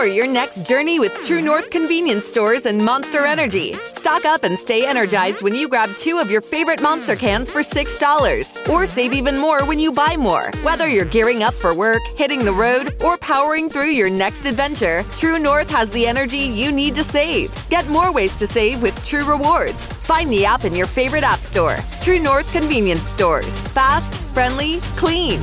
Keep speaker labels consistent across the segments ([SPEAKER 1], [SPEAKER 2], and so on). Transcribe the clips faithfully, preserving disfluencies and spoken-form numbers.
[SPEAKER 1] Power your next journey with True North convenience stores and Monster Energy. Stock up and stay energized when you grab two of your favorite Monster cans for six dollars. Or save even more when you buy more. Whether you're gearing up for work, hitting the road, or powering through your next adventure, True North has the energy you need to save. Get more ways to save with True Rewards. Find the app in your favorite app store. True North convenience stores. Fast, friendly, clean.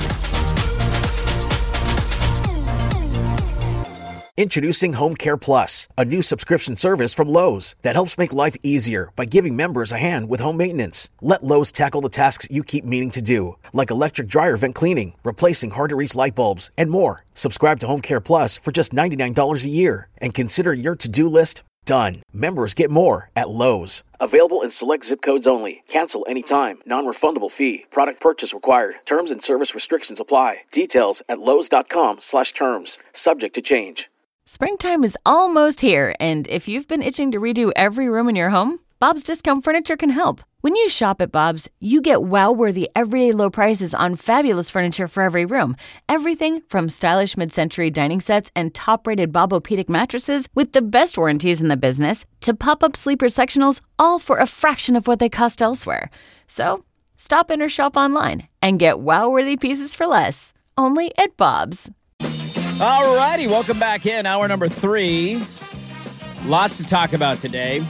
[SPEAKER 2] Introducing Home Care Plus, a new subscription service from Lowe's that helps make life easier by giving members a hand with home maintenance. Let Lowe's tackle the tasks you keep meaning to do, like electric dryer vent cleaning, replacing hard-to-reach light bulbs, and more. Subscribe to Home Care Plus for just ninety-nine dollars a year and consider your to-do list done. Members get more at Lowe's. Available in select zip codes only. Cancel anytime. Non-refundable fee. Product purchase required. Terms and service restrictions apply. Details at lowes.com slash terms. Subject to change.
[SPEAKER 3] Springtime is almost here, and if you've been itching to redo every room in your home, Bob's Discount Furniture can help. When you shop at Bob's, you get wow-worthy everyday low prices on fabulous furniture for every room. Everything from stylish mid-century dining sets and top-rated Bob-O-Pedic mattresses with the best warranties in the business to pop-up sleeper sectionals, all for a fraction of what they cost elsewhere. So, stop in or shop online and get wow-worthy pieces for less. Only at Bob's.
[SPEAKER 4] All righty, welcome back in. Hour number three. Lots to talk about today.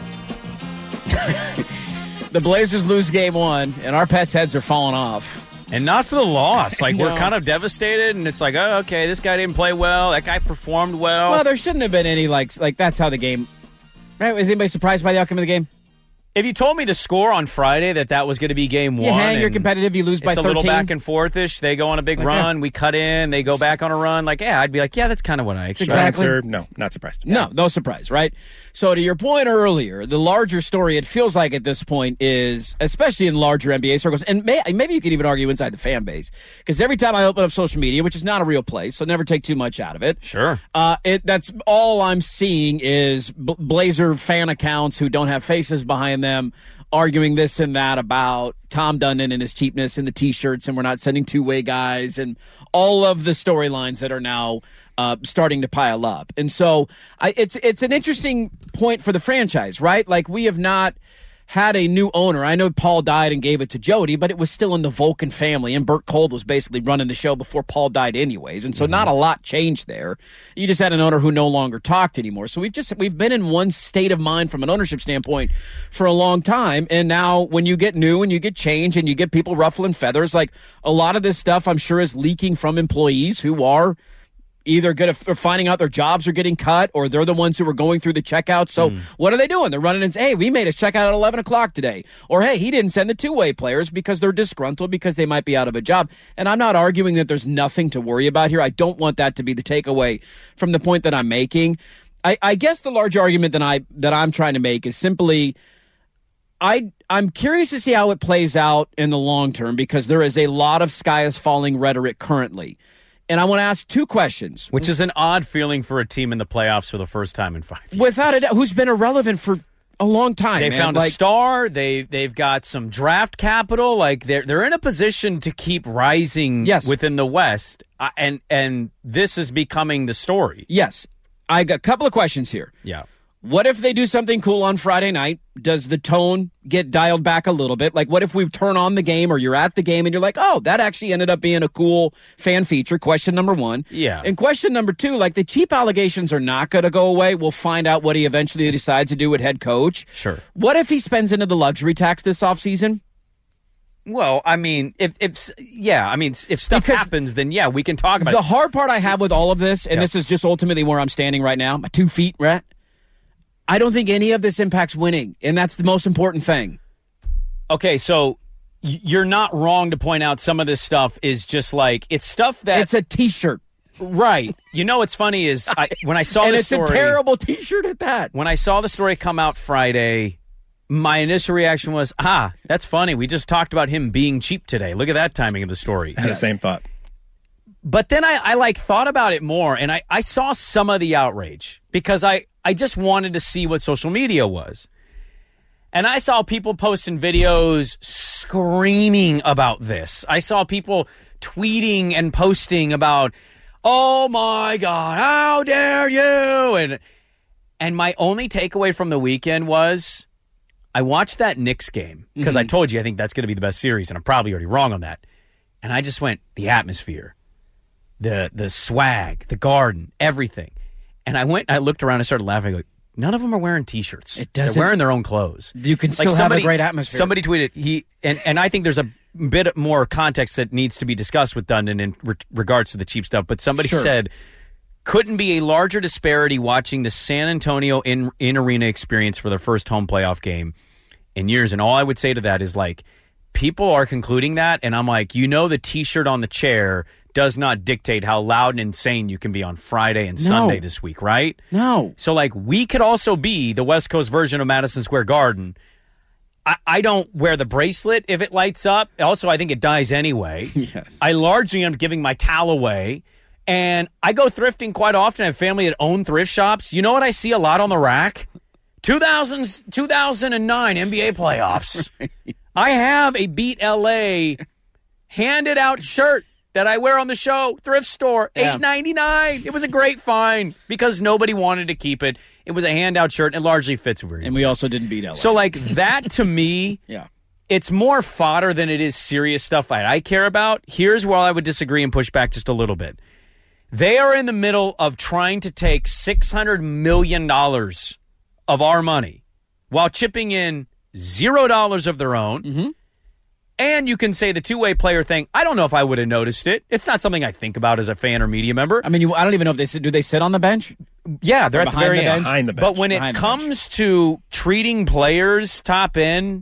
[SPEAKER 4] The Blazers lose game one, and our pets' heads are falling off.
[SPEAKER 5] And not for the loss. Like,
[SPEAKER 4] No.
[SPEAKER 5] we're kind of devastated, and it's like, oh, okay, this guy didn't play well. That guy performed well.
[SPEAKER 4] Well, there shouldn't have been any, like, like that's how the game... Right? Was anybody surprised by the outcome of the game?
[SPEAKER 5] If you told me the score on Friday that that was going to be game one,
[SPEAKER 4] You hang, you're competitive, you lose by
[SPEAKER 5] it's a
[SPEAKER 4] thirteen.
[SPEAKER 5] little back and forth-ish. They go on a big
[SPEAKER 4] Like,
[SPEAKER 5] run,
[SPEAKER 4] yeah.
[SPEAKER 5] we cut in, they go back on a run. Like, yeah, I'd be like, yeah, that's kind of what I expected.
[SPEAKER 4] Exactly.
[SPEAKER 6] Answer, no, not surprised.
[SPEAKER 4] No, no surprise, right? So to your point earlier, the larger story, it feels like at this point is, especially in larger N B A circles, and may, maybe you could even argue inside the fan base, because every time I open up social media, which is not a real place, so never take too much out of it.
[SPEAKER 5] Sure.
[SPEAKER 4] Uh, it that's all I'm seeing is B- Blazer fan accounts who don't have faces behind them arguing this and that about Tom Dundon and his cheapness and the T-shirts, and we're not sending two-way guys, and all of the storylines that are now uh, starting to pile up. And so I, it's it's an interesting point for the franchise, right? Like, we have not had a new owner. I know Paul died and gave it to Jody, but it was still in the Vulcan family, and Burt Cold was basically running the show before Paul died anyways, and so mm-hmm. not a lot changed there. You just had an owner who no longer talked anymore. So we've just we've been in one state of mind from an ownership standpoint for a long time, and now when you get new and you get change and you get people ruffling feathers, like a lot of this stuff I'm sure is leaking from employees who are either good at finding out their jobs are getting cut, or they're the ones who are going through the checkout. So mm. what are they doing? They're running and saying, hey, we made us check out at eleven o'clock today. Or, hey, he didn't send the two-way players because they're disgruntled because they might be out of a job. And I'm not arguing that there's nothing to worry about here. I don't want that to be the takeaway from the point that I'm making. I, I guess the large argument that, I, that I'm trying to make is simply I, I'm curious to see how it plays out in the long term, because there is a lot of sky is falling rhetoric currently. And I want to ask two questions.
[SPEAKER 5] Which is an odd feeling for a team in the playoffs for the first time in five years.
[SPEAKER 4] Without a doubt, who's been irrelevant for a long time.
[SPEAKER 5] They
[SPEAKER 4] man.
[SPEAKER 5] found
[SPEAKER 4] like,
[SPEAKER 5] a star. They they've got some draft capital. Like they're they're in a position to keep rising
[SPEAKER 4] yes.
[SPEAKER 5] within the West. Uh, and and this is becoming the story.
[SPEAKER 4] Yes. I got a couple of questions here.
[SPEAKER 5] Yeah.
[SPEAKER 4] What if they do something cool on Friday night? Does the tone get dialed back a little bit? Like, what if we turn on the game, or you're at the game and you're like, oh, that actually ended up being a cool fan feature? Question number one.
[SPEAKER 5] Yeah.
[SPEAKER 4] And question number two, like, the cheap allegations are not going to go away. We'll find out what he eventually decides to do with head coach.
[SPEAKER 5] Sure.
[SPEAKER 4] What if he spends into the luxury tax this offseason?
[SPEAKER 5] Well, I mean, if if yeah, I mean, if stuff
[SPEAKER 4] Because
[SPEAKER 5] happens, then yeah, we can talk about
[SPEAKER 4] the
[SPEAKER 5] it.
[SPEAKER 4] The hard part I have with all of this, and
[SPEAKER 5] yeah.
[SPEAKER 4] this is just ultimately where I'm standing right now, my two feet, right? I don't think any of this impacts winning, and that's the most important thing.
[SPEAKER 5] Okay, so you're not wrong to point out some of this stuff is just like, it's stuff that...
[SPEAKER 4] It's a T-shirt.
[SPEAKER 5] Right. You know what's funny is I, when I saw
[SPEAKER 4] and
[SPEAKER 5] the
[SPEAKER 4] it's
[SPEAKER 5] story...
[SPEAKER 4] it's a terrible T-shirt at that.
[SPEAKER 5] When I saw the story come out Friday, my initial reaction was, ah, that's funny. We just talked about him being cheap today. Look at that timing of the story.
[SPEAKER 6] I had the same thought.
[SPEAKER 5] But then I, I like thought about it more, and I, I saw some of the outrage because I, I just wanted to see what social media was. And I saw people posting videos screaming about this. I saw people tweeting and posting about, oh my God, how dare you? And and my only takeaway from the weekend was I watched that Knicks game because mm-hmm. I told you I think that's going to be the best series, and I'm probably already wrong on that. And I just went, the atmosphere, the the swag, the garden, everything. And I went, I looked around and started laughing. Like, none of them are wearing T-shirts.
[SPEAKER 4] It doesn't,
[SPEAKER 5] They're wearing their own clothes.
[SPEAKER 4] You can still like somebody, have a great atmosphere.
[SPEAKER 5] Somebody tweeted, he and, and I think there's a bit more context that needs to be discussed with Dundon in re- regards to the cheap stuff. But somebody sure. said, couldn't be a larger disparity watching the San Antonio in, in-arena experience for their first home playoff game in years. And all I would say to that is, like, people are concluding that, and I'm like, you know, the T-shirt on the chair does not dictate how loud and insane you can be on Friday and
[SPEAKER 4] no.
[SPEAKER 5] Sunday this week, right?
[SPEAKER 4] No.
[SPEAKER 5] So, like, we could also be the West Coast version of Madison Square Garden. I, I don't wear the bracelet if it lights up. Also, I think it dies anyway.
[SPEAKER 4] Yes.
[SPEAKER 5] I largely am giving my towel away, and I go thrifting quite often. I have family that own thrift shops. You know what I see a lot on the rack? two thousand, two thousand nine N B A playoffs. I have a Beat L A handed out shirt that I wear on the show, thrift store,
[SPEAKER 4] yeah.
[SPEAKER 5] eight ninety-nine. It was a great find because nobody wanted to keep it. It was a handout shirt, and it largely fits very well.
[SPEAKER 4] And we also didn't beat L A.
[SPEAKER 5] So, like, that to me,
[SPEAKER 4] yeah,
[SPEAKER 5] it's more fodder than it is serious stuff I, I care about. Here's where I would disagree and push back just a little bit. They are in the middle of trying to take six hundred million dollars of our money while chipping in zero dollars of their own.
[SPEAKER 4] Mm-hmm.
[SPEAKER 5] And you can say the two-way player thing. I don't know if I would have noticed it. It's not something I think about as a fan or media member.
[SPEAKER 4] I mean, you, I don't even know if they sit. Do they sit on the bench?
[SPEAKER 5] Yeah, they're or at the very
[SPEAKER 4] the
[SPEAKER 5] end.
[SPEAKER 6] Behind the bench.
[SPEAKER 5] But when
[SPEAKER 4] behind
[SPEAKER 5] it comes to treating players top end,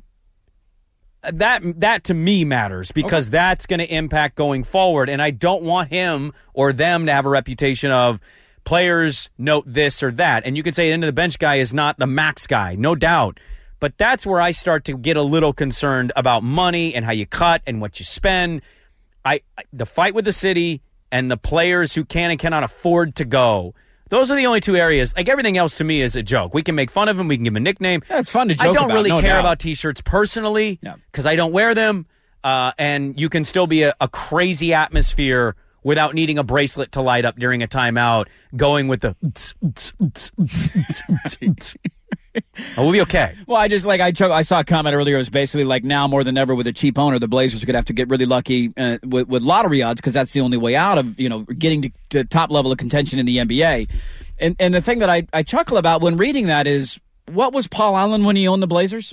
[SPEAKER 5] that that to me matters because okay. that's going to impact going forward. And I don't want him or them to have a reputation of players note this or that. And you could say an end of the bench guy is not the max guy, no doubt. But that's where I start to get a little concerned about money and how you cut and what you spend. I the fight with the city and the players who can and cannot afford to go. Those are the only two areas. Like, everything else to me is a joke. We can make fun of him. We can give him a nickname.
[SPEAKER 4] Yeah, it's fun to joke
[SPEAKER 5] I don't
[SPEAKER 4] about,
[SPEAKER 5] really
[SPEAKER 4] no
[SPEAKER 5] care
[SPEAKER 4] doubt.
[SPEAKER 5] about T-shirts personally because yeah. I don't wear them. Uh, and you can still be a, a crazy atmosphere without needing a bracelet to light up during a timeout, going with the oh, we'll be okay.
[SPEAKER 4] Well, I just like I cho- I saw a comment earlier. It was basically like, now more than ever with a cheap owner, the Blazers are going to have to get really lucky uh, with, with lottery odds because that's the only way out of, you know, getting to, to top level of contention in the N B A. And and the thing that I, I chuckle about when reading that is, what was Paul Allen when he owned the Blazers?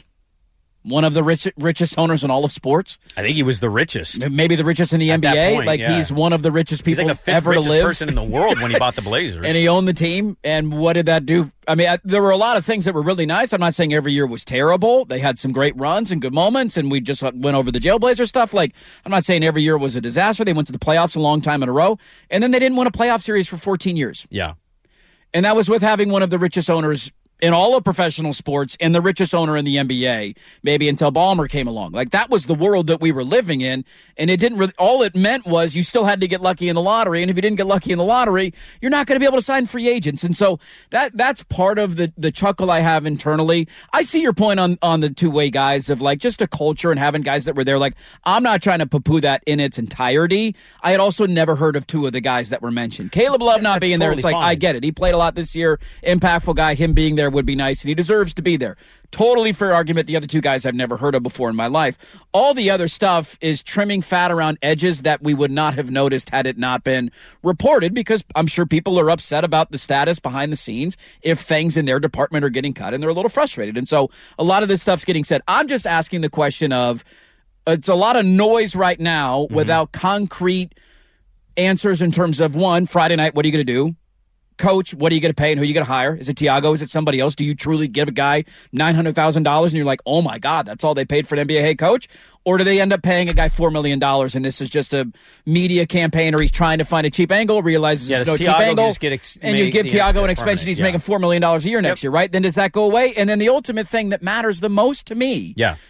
[SPEAKER 4] One of the rich, richest owners in all of sports.
[SPEAKER 5] I think he was the richest.
[SPEAKER 4] Maybe the richest in the N B A.
[SPEAKER 5] At that point,
[SPEAKER 4] like
[SPEAKER 5] yeah.
[SPEAKER 4] he's one of the richest people
[SPEAKER 5] he's like the fifth
[SPEAKER 4] ever
[SPEAKER 5] richest
[SPEAKER 4] to live.
[SPEAKER 5] person in the world when he bought the Blazers.
[SPEAKER 4] And he owned the team. And what did that do? I mean, I, there were a lot of things that were really nice. I'm not saying every year was terrible. They had some great runs and good moments, and we just went over the Jailblazer stuff. Like, I'm not saying every year was a disaster. They went to the playoffs a long time in a row, and then they didn't win a playoff series for fourteen years.
[SPEAKER 5] Yeah.
[SPEAKER 4] And that was with having one of the richest owners in all of professional sports and the richest owner in the N B A, maybe until Ballmer came along. Like, that was the world that we were living in, and it didn't really, all it meant was you still had to get lucky in the lottery, and if you didn't get lucky in the lottery, you're not going to be able to sign free agents. And so that that's part of the the chuckle I have internally. I see your point on, on the two-way guys of, like, just a culture and having guys that were there. Like, I'm not trying to poo-poo that in its entirety. I had also never heard of two of the guys that were mentioned. Caleb Love not
[SPEAKER 5] That's
[SPEAKER 4] being there,
[SPEAKER 5] totally
[SPEAKER 4] it's like,
[SPEAKER 5] fine.
[SPEAKER 4] I get it. He played a lot this year, impactful guy. Him being there would be nice, and he deserves to be there. Totally fair argument. The other two guys I've never heard of before in my life. All the other stuff is trimming fat around edges that we would not have noticed had it not been reported, because I'm sure people are upset about the status behind the scenes if things in their department are getting cut, and they're a little frustrated. And so a lot of this stuff's getting said. I'm just asking the question of, it's a lot of noise right now mm-hmm. without concrete answers in terms of, one, Friday night, what are you going to do? Coach, what are you going to pay and who are you going to hire? Is it Tiago? Is it somebody else? Do you truly give a guy nine hundred thousand dollars and you're like, oh my God, that's all they paid for an N B A head coach? Or do they end up paying a guy four million dollars and this is just a media campaign, or he's trying to find a cheap angle, realizes
[SPEAKER 5] yeah,
[SPEAKER 4] there's no
[SPEAKER 5] Tiago
[SPEAKER 4] cheap angle,
[SPEAKER 5] just get ex-
[SPEAKER 4] and you give Tiago an extension, he's
[SPEAKER 5] yeah.
[SPEAKER 4] making four million dollars a year next
[SPEAKER 5] yep.
[SPEAKER 4] year, right? Then does that go away? And then the ultimate thing that matters the most to me,
[SPEAKER 5] yeah.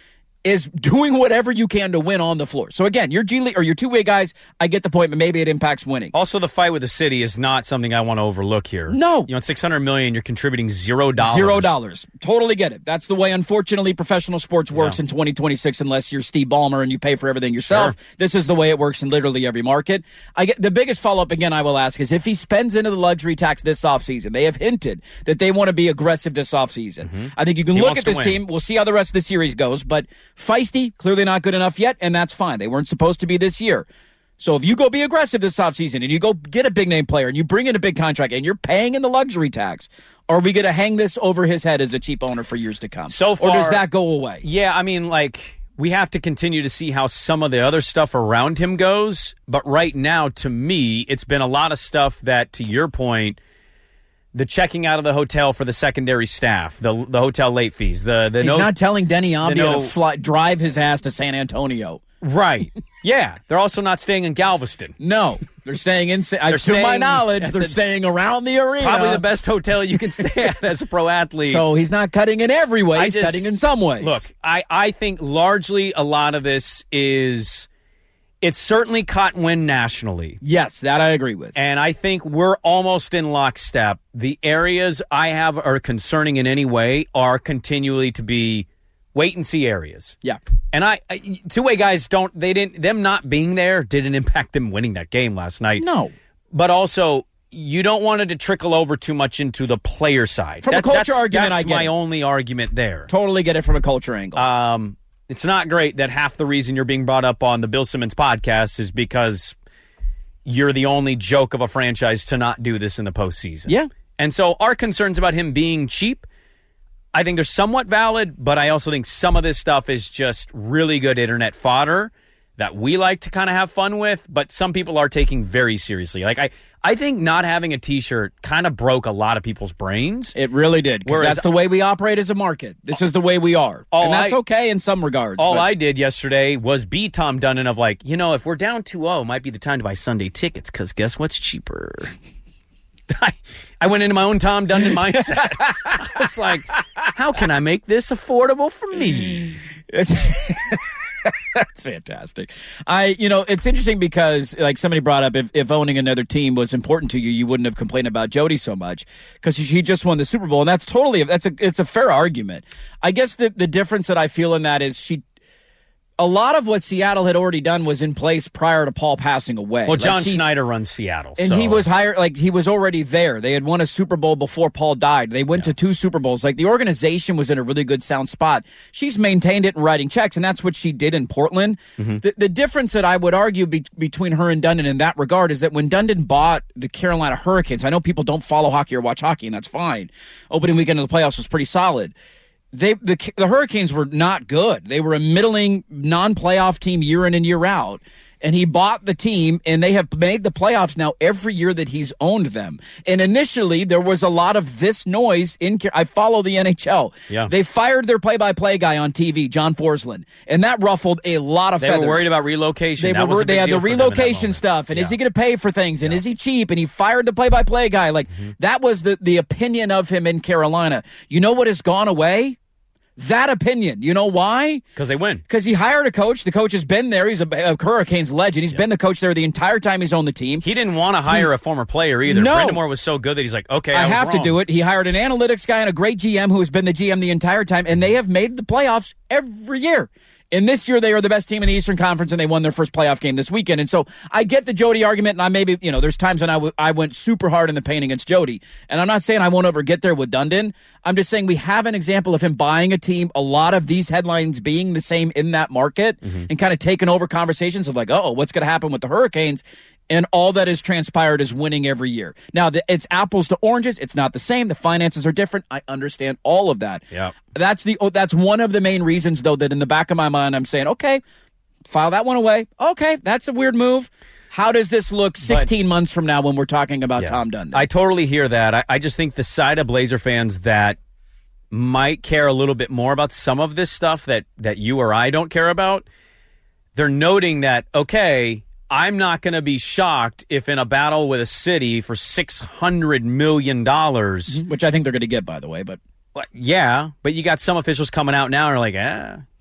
[SPEAKER 4] is doing whatever you can to win on the floor. So again, your G League or your two-way guys, I get the point, but maybe it impacts winning.
[SPEAKER 5] Also, the fight with the city is not something I want to overlook here.
[SPEAKER 4] No.
[SPEAKER 5] You know, at six hundred million dollars, you're contributing zero dollars.
[SPEAKER 4] Zero dollars. Totally get it. That's the way, unfortunately, professional sports works
[SPEAKER 5] Yeah.
[SPEAKER 4] in twenty twenty-six unless you're Steve Ballmer and you pay for everything yourself.
[SPEAKER 5] Sure.
[SPEAKER 4] This is the way it works in literally every market. I get the biggest follow-up, again, I will ask, is if he spends into the luxury tax this offseason, they have hinted that they want to be aggressive this offseason. Mm-hmm. I think you can
[SPEAKER 5] He
[SPEAKER 4] look
[SPEAKER 5] wants
[SPEAKER 4] at
[SPEAKER 5] to
[SPEAKER 4] this
[SPEAKER 5] win.
[SPEAKER 4] team. We'll see how the rest of the series goes, but feisty, clearly not good enough yet, and that's fine. They weren't supposed to be this year. So if you go be aggressive this offseason and you go get a big-name player and you bring in a big contract and you're paying in the luxury tax, are we going to hang this over his head as a cheap owner for years to come?
[SPEAKER 5] So far,
[SPEAKER 4] or does that go away?
[SPEAKER 5] Yeah, I mean, like, we have to continue to see how some of the other stuff around him goes. But right now, to me, it's been a lot of stuff that, to your point, the checking out of the hotel for the secondary staff, the the hotel late fees, the the
[SPEAKER 4] He's
[SPEAKER 5] no,
[SPEAKER 4] not telling Denny Ambia
[SPEAKER 5] no-
[SPEAKER 4] to fly, drive his ass to San Antonio.
[SPEAKER 5] right? Yeah, they're also not staying in Galveston.
[SPEAKER 4] No, they're staying in. They're to
[SPEAKER 5] staying
[SPEAKER 4] my knowledge,
[SPEAKER 5] at
[SPEAKER 4] they're
[SPEAKER 5] the-
[SPEAKER 4] staying around the arena.
[SPEAKER 5] Probably the best hotel you can stay at as a pro athlete.
[SPEAKER 4] So he's not cutting in every way.
[SPEAKER 5] I
[SPEAKER 4] He's
[SPEAKER 5] just-
[SPEAKER 4] cutting in some ways.
[SPEAKER 5] Look, I, I think largely a lot of this is it's certainly caught wind nationally.
[SPEAKER 4] Yes, that I agree with.
[SPEAKER 5] And I think we're almost in lockstep. The areas I have are concerning in any way are continually to be wait and see areas.
[SPEAKER 4] Yeah.
[SPEAKER 5] And I, I two-way guys don't, they didn't, them not being there didn't impact them winning that game last night.
[SPEAKER 4] No.
[SPEAKER 5] But also, you don't want it to trickle over too much into the player side.
[SPEAKER 4] From a culture
[SPEAKER 5] that's,
[SPEAKER 4] argument,
[SPEAKER 5] that's
[SPEAKER 4] I get
[SPEAKER 5] my
[SPEAKER 4] it.
[SPEAKER 5] only argument there.
[SPEAKER 4] Totally get it from a culture angle.
[SPEAKER 5] Um, it's not great that half the reason you're being brought up on the Bill Simmons podcast is because you're the only joke of a franchise to not do this in the postseason.
[SPEAKER 4] Yeah.
[SPEAKER 5] And so our concerns about him being cheap, I think they're somewhat valid, but I also think some of this stuff is just really good internet fodder that we like to kind of have fun with, but some people are taking very seriously. Like I, I think not having a T-shirt kind of broke a lot of people's brains.
[SPEAKER 4] It really did, because
[SPEAKER 5] Whereas-
[SPEAKER 4] that's the way we operate as a market. This is the way we are.
[SPEAKER 5] All
[SPEAKER 4] And that's
[SPEAKER 5] I-
[SPEAKER 4] okay in some regards.
[SPEAKER 5] All
[SPEAKER 4] but
[SPEAKER 5] I did yesterday was be Tom Dundon of like, you know, if we're down two oh, might be the time to buy Sunday tickets because guess what's cheaper? I, I went into my own Tom Dundon mindset. I was like, how can I make this affordable for me?
[SPEAKER 4] It's that's fantastic. I, you know, it's interesting because, like somebody brought up, if, if owning another team was important to you, you wouldn't have complained about Jody so much because he just won the Super Bowl, and that's totally that's a it's a fair argument. I guess the the difference that I feel in that is she. A lot of what Seattle had already done was in place prior to Paul passing away.
[SPEAKER 5] Well,
[SPEAKER 4] Like,
[SPEAKER 5] John
[SPEAKER 4] she-
[SPEAKER 5] Schneider runs Seattle.
[SPEAKER 4] And
[SPEAKER 5] so.
[SPEAKER 4] he was hired, like, he was already there. They had won a Super Bowl before Paul died. They went to two Super Bowls. Like, the organization was in a really good, sound spot. She's maintained it and writing checks, and that's what she did in Portland.
[SPEAKER 5] Mm-hmm.
[SPEAKER 4] The, the difference that I would argue be, between her and Dundon in that regard is that when Dundon bought the Carolina Hurricanes, I know people don't follow hockey or watch hockey, and that's fine. Opening weekend of the playoffs was pretty solid. They the the Hurricanes were not good. They were a middling non-playoff team year in and year out. And he bought the team, and they have made the playoffs now every year that he's owned them. And initially, there was a lot of this noise in. I follow the N H L.
[SPEAKER 5] Yeah.
[SPEAKER 4] They fired their play-by-play guy on T V, John Forsland, and that ruffled a lot of
[SPEAKER 5] They
[SPEAKER 4] feathers.
[SPEAKER 5] were worried about relocation.
[SPEAKER 4] They
[SPEAKER 5] That
[SPEAKER 4] were.
[SPEAKER 5] was a
[SPEAKER 4] They
[SPEAKER 5] big
[SPEAKER 4] had the
[SPEAKER 5] deal for them in that
[SPEAKER 4] relocation
[SPEAKER 5] moment.
[SPEAKER 4] stuff, and is
[SPEAKER 5] Yeah.
[SPEAKER 4] he going to pay for things? And is he cheap? And he fired the play-by-play guy. Like
[SPEAKER 5] Mm-hmm.
[SPEAKER 4] that was the the opinion of him in Carolina. You know what has gone away? That opinion. You know why?
[SPEAKER 5] Because they win.
[SPEAKER 4] Because he hired a coach. The coach has been there. He's a, a Hurricanes legend. He's
[SPEAKER 5] Yeah.
[SPEAKER 4] been the coach there the entire time he's owned the team.
[SPEAKER 5] He didn't want to hire a former player either.
[SPEAKER 4] No.
[SPEAKER 5] Brendan Moore was so good that he's like, okay, I,
[SPEAKER 4] I
[SPEAKER 5] was
[SPEAKER 4] have to
[SPEAKER 5] wrong.
[SPEAKER 4] do it. He hired an analytics guy and a great G M who has been the G M the entire time, and they have made the playoffs every year. And this year, they are the best team in the Eastern Conference, and they won their first playoff game this weekend. And so I get the Jody argument, and I maybe, you know, there's times when I, w- I went super hard in the paint against Jody. And I'm not saying I won't ever get there with Dundon. I'm just saying we have an example of him buying a team, a lot of these headlines being the same in that market,
[SPEAKER 5] Mm-hmm.
[SPEAKER 4] and kind of taking over conversations of like, oh, what's going to happen with the Hurricanes? And all that has transpired is winning every year. Now, the, it's apples to oranges. It's not the same. The finances are different. I understand all of that.
[SPEAKER 5] Yeah.
[SPEAKER 4] That's the oh, that's one of the main reasons, though, that in the back of my mind, I'm saying, okay, file that one away. Okay, that's a weird move. How does this look sixteen months from now when we're talking about
[SPEAKER 5] Yeah.
[SPEAKER 4] Tom Dundon?
[SPEAKER 5] I totally hear that. I, I just think the side of Blazer fans that might care a little bit more about some of this stuff that, that you or I don't care about, they're noting that, okay, I'm not going to be shocked if in a battle with a city for six hundred million dollars,
[SPEAKER 4] Which I think they're going to get, by the way. But
[SPEAKER 5] well, yeah, but you got some officials coming out now and are like, ah,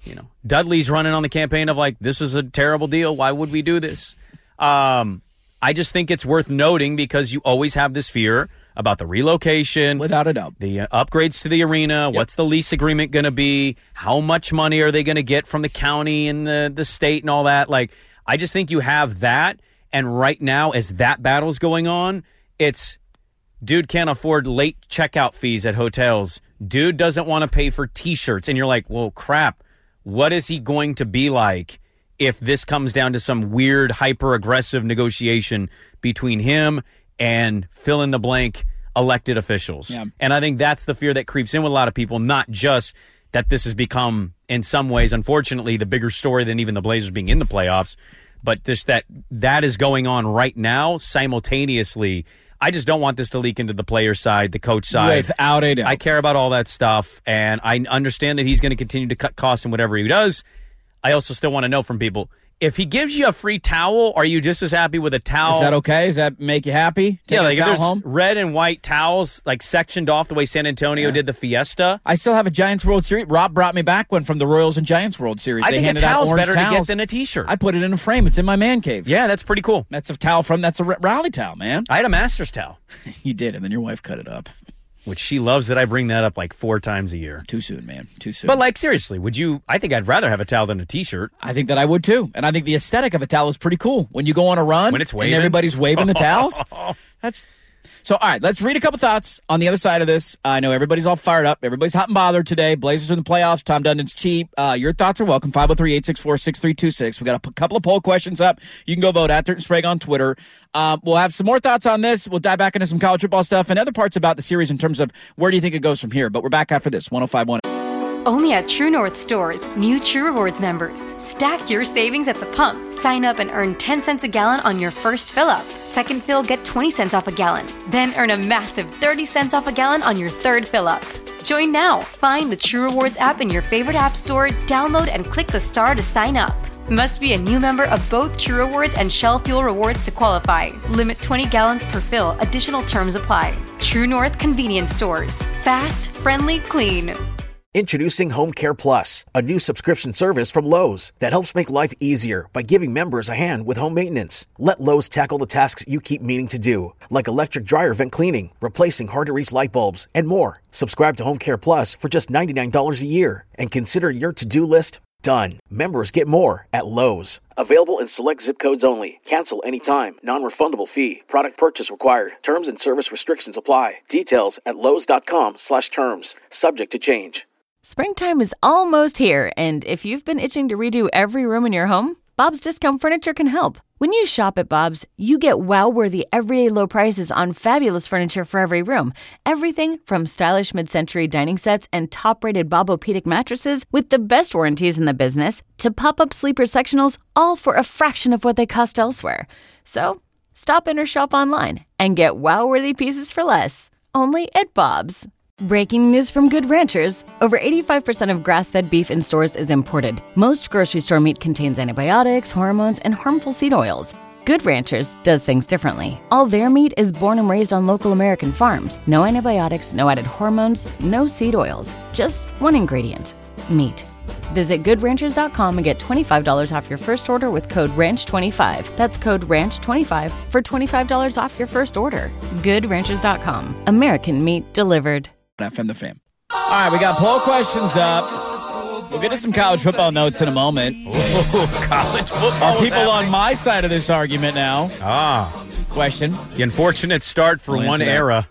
[SPEAKER 5] You know, Dudley's running on the campaign of like, this is a terrible deal. Why would we do this? Um, I just think it's worth noting because you always have this fear about the relocation.
[SPEAKER 4] Without a doubt.
[SPEAKER 5] The uh, upgrades to the arena. Yep. What's the lease agreement going to be? How much money are they going to get from the county and the, the state and all that? Like, I just think you have that. And right now, as that battle's going on, it's dude can't afford late checkout fees at hotels. Dude doesn't want to pay for T-shirts. And you're like, well, crap. What is he going to be like if this comes down to some weird, hyper-aggressive negotiation between him and fill-in-the-blank elected officials?
[SPEAKER 4] Yeah.
[SPEAKER 5] And I think that's the fear that creeps in with a lot of people, not just that this has become, in some ways, unfortunately, the bigger story than even the Blazers being in the playoffs, but just that that is going on right now simultaneously. I just don't want this to leak into the player side, the coach side.
[SPEAKER 4] Without a doubt.
[SPEAKER 5] I care about all that stuff, and I understand that he's going to continue to cut costs in whatever he does. I also still want to know from people, if he gives you a free towel, are you just as happy with a towel?
[SPEAKER 4] Is that okay? Does that make you happy? Take
[SPEAKER 5] yeah, like
[SPEAKER 4] a
[SPEAKER 5] if
[SPEAKER 4] towel
[SPEAKER 5] there's
[SPEAKER 4] home?
[SPEAKER 5] red and white towels, like sectioned off the way San Antonio
[SPEAKER 4] Yeah.
[SPEAKER 5] did the Fiesta.
[SPEAKER 4] I still have a Giants World Series. Rob brought me back one from the Royals and Giants World Series.
[SPEAKER 5] I
[SPEAKER 4] They
[SPEAKER 5] think a
[SPEAKER 4] handed out
[SPEAKER 5] towel's
[SPEAKER 4] orange
[SPEAKER 5] better to
[SPEAKER 4] towels.
[SPEAKER 5] get than a T-shirt.
[SPEAKER 4] I put it in a frame. It's in my man cave.
[SPEAKER 5] Yeah, that's pretty cool.
[SPEAKER 4] That's a towel from, that's a r- rally towel, man.
[SPEAKER 5] I had a Masters towel,
[SPEAKER 4] You did, and then your wife cut it up.
[SPEAKER 5] which she loves that I bring that up like four times a year.
[SPEAKER 4] Too soon, man. Too soon.
[SPEAKER 5] But like, seriously, would you, I think I'd rather have a towel than a T-shirt.
[SPEAKER 4] I think that I would too. And I think the aesthetic of a towel is pretty cool. When you go on a run
[SPEAKER 5] When it's waving.
[SPEAKER 4] and everybody's waving the towels. That's so all right, let's read a couple thoughts on the other side of this. I know everybody's all fired up. Everybody's hot and bothered today. Blazers are in the playoffs. Tom Dundon's cheap. Uh, your thoughts are welcome. five oh three, eight six four, six three two six. We got a p- couple of poll questions up. You can go vote at Dirt and Sprague on Twitter. Um, we'll have some more thoughts on this. We'll dive back into some college football stuff and other parts about the series in terms of where do you think it goes from here. But we're back after this. one oh five point one.
[SPEAKER 6] Only at True North stores, new True Rewards members. Stack your savings at the pump. Sign up and earn ten cents a gallon on your first fill up. Second fill, get twenty cents off a gallon. Then earn a massive thirty cents off a gallon on your third fill up. Join now. Find the True Rewards app in your favorite app store, download and click the star to sign up. Must be a new member of both True Rewards and Shell Fuel Rewards to qualify. Limit twenty gallons per fill. Additional terms apply. True North Convenience Stores. Fast, friendly, clean.
[SPEAKER 2] Introducing Home Care Plus, a new subscription service from Lowe's that helps make life easier by giving members a hand with home maintenance. Let Lowe's tackle the tasks you keep meaning to do, like electric dryer vent cleaning, replacing hard-to-reach light bulbs, and more. Subscribe to Home Care Plus for just ninety-nine dollars a year and consider your to-do list done. Members get more at Lowe's. Available in select zip codes only. Cancel anytime. Non-refundable fee. Product purchase required. Terms and service restrictions apply. Details at lowes.com slash terms. Subject to change.
[SPEAKER 3] Springtime is almost here, and if you've been itching to redo every room in your home, Bob's Discount Furniture can help. When you shop at Bob's, you get wow-worthy everyday low prices on fabulous furniture for every room. Everything from stylish mid-century dining sets and top-rated Bobopedic mattresses with the best warranties in the business to pop-up sleeper sectionals, all for a fraction of what they cost elsewhere. So, stop in or shop online and get wow-worthy pieces for less. Only at Bob's. Breaking news from Good Ranchers. Over eighty-five percent of grass-fed beef in stores is imported. Most grocery store meat contains antibiotics, hormones, and harmful seed oils. Good Ranchers does things differently. All their meat is born and raised on local American farms. No antibiotics, no added hormones, no seed oils. Just one ingredient, meat. Visit good ranchers dot com and get twenty-five dollars off your first order with code ranch twenty-five. That's code ranch twenty-five for twenty-five dollars off your first order. good ranchers dot com. American meat delivered.
[SPEAKER 4] F M the Fam. All right, we got poll questions up. We'll get to some college football notes in a moment.
[SPEAKER 5] Ooh, college football.
[SPEAKER 4] Are people on my side of this argument now?
[SPEAKER 5] Ah.
[SPEAKER 4] Question.
[SPEAKER 5] The unfortunate start for
[SPEAKER 4] I'll
[SPEAKER 5] one
[SPEAKER 4] answer that.
[SPEAKER 5] era.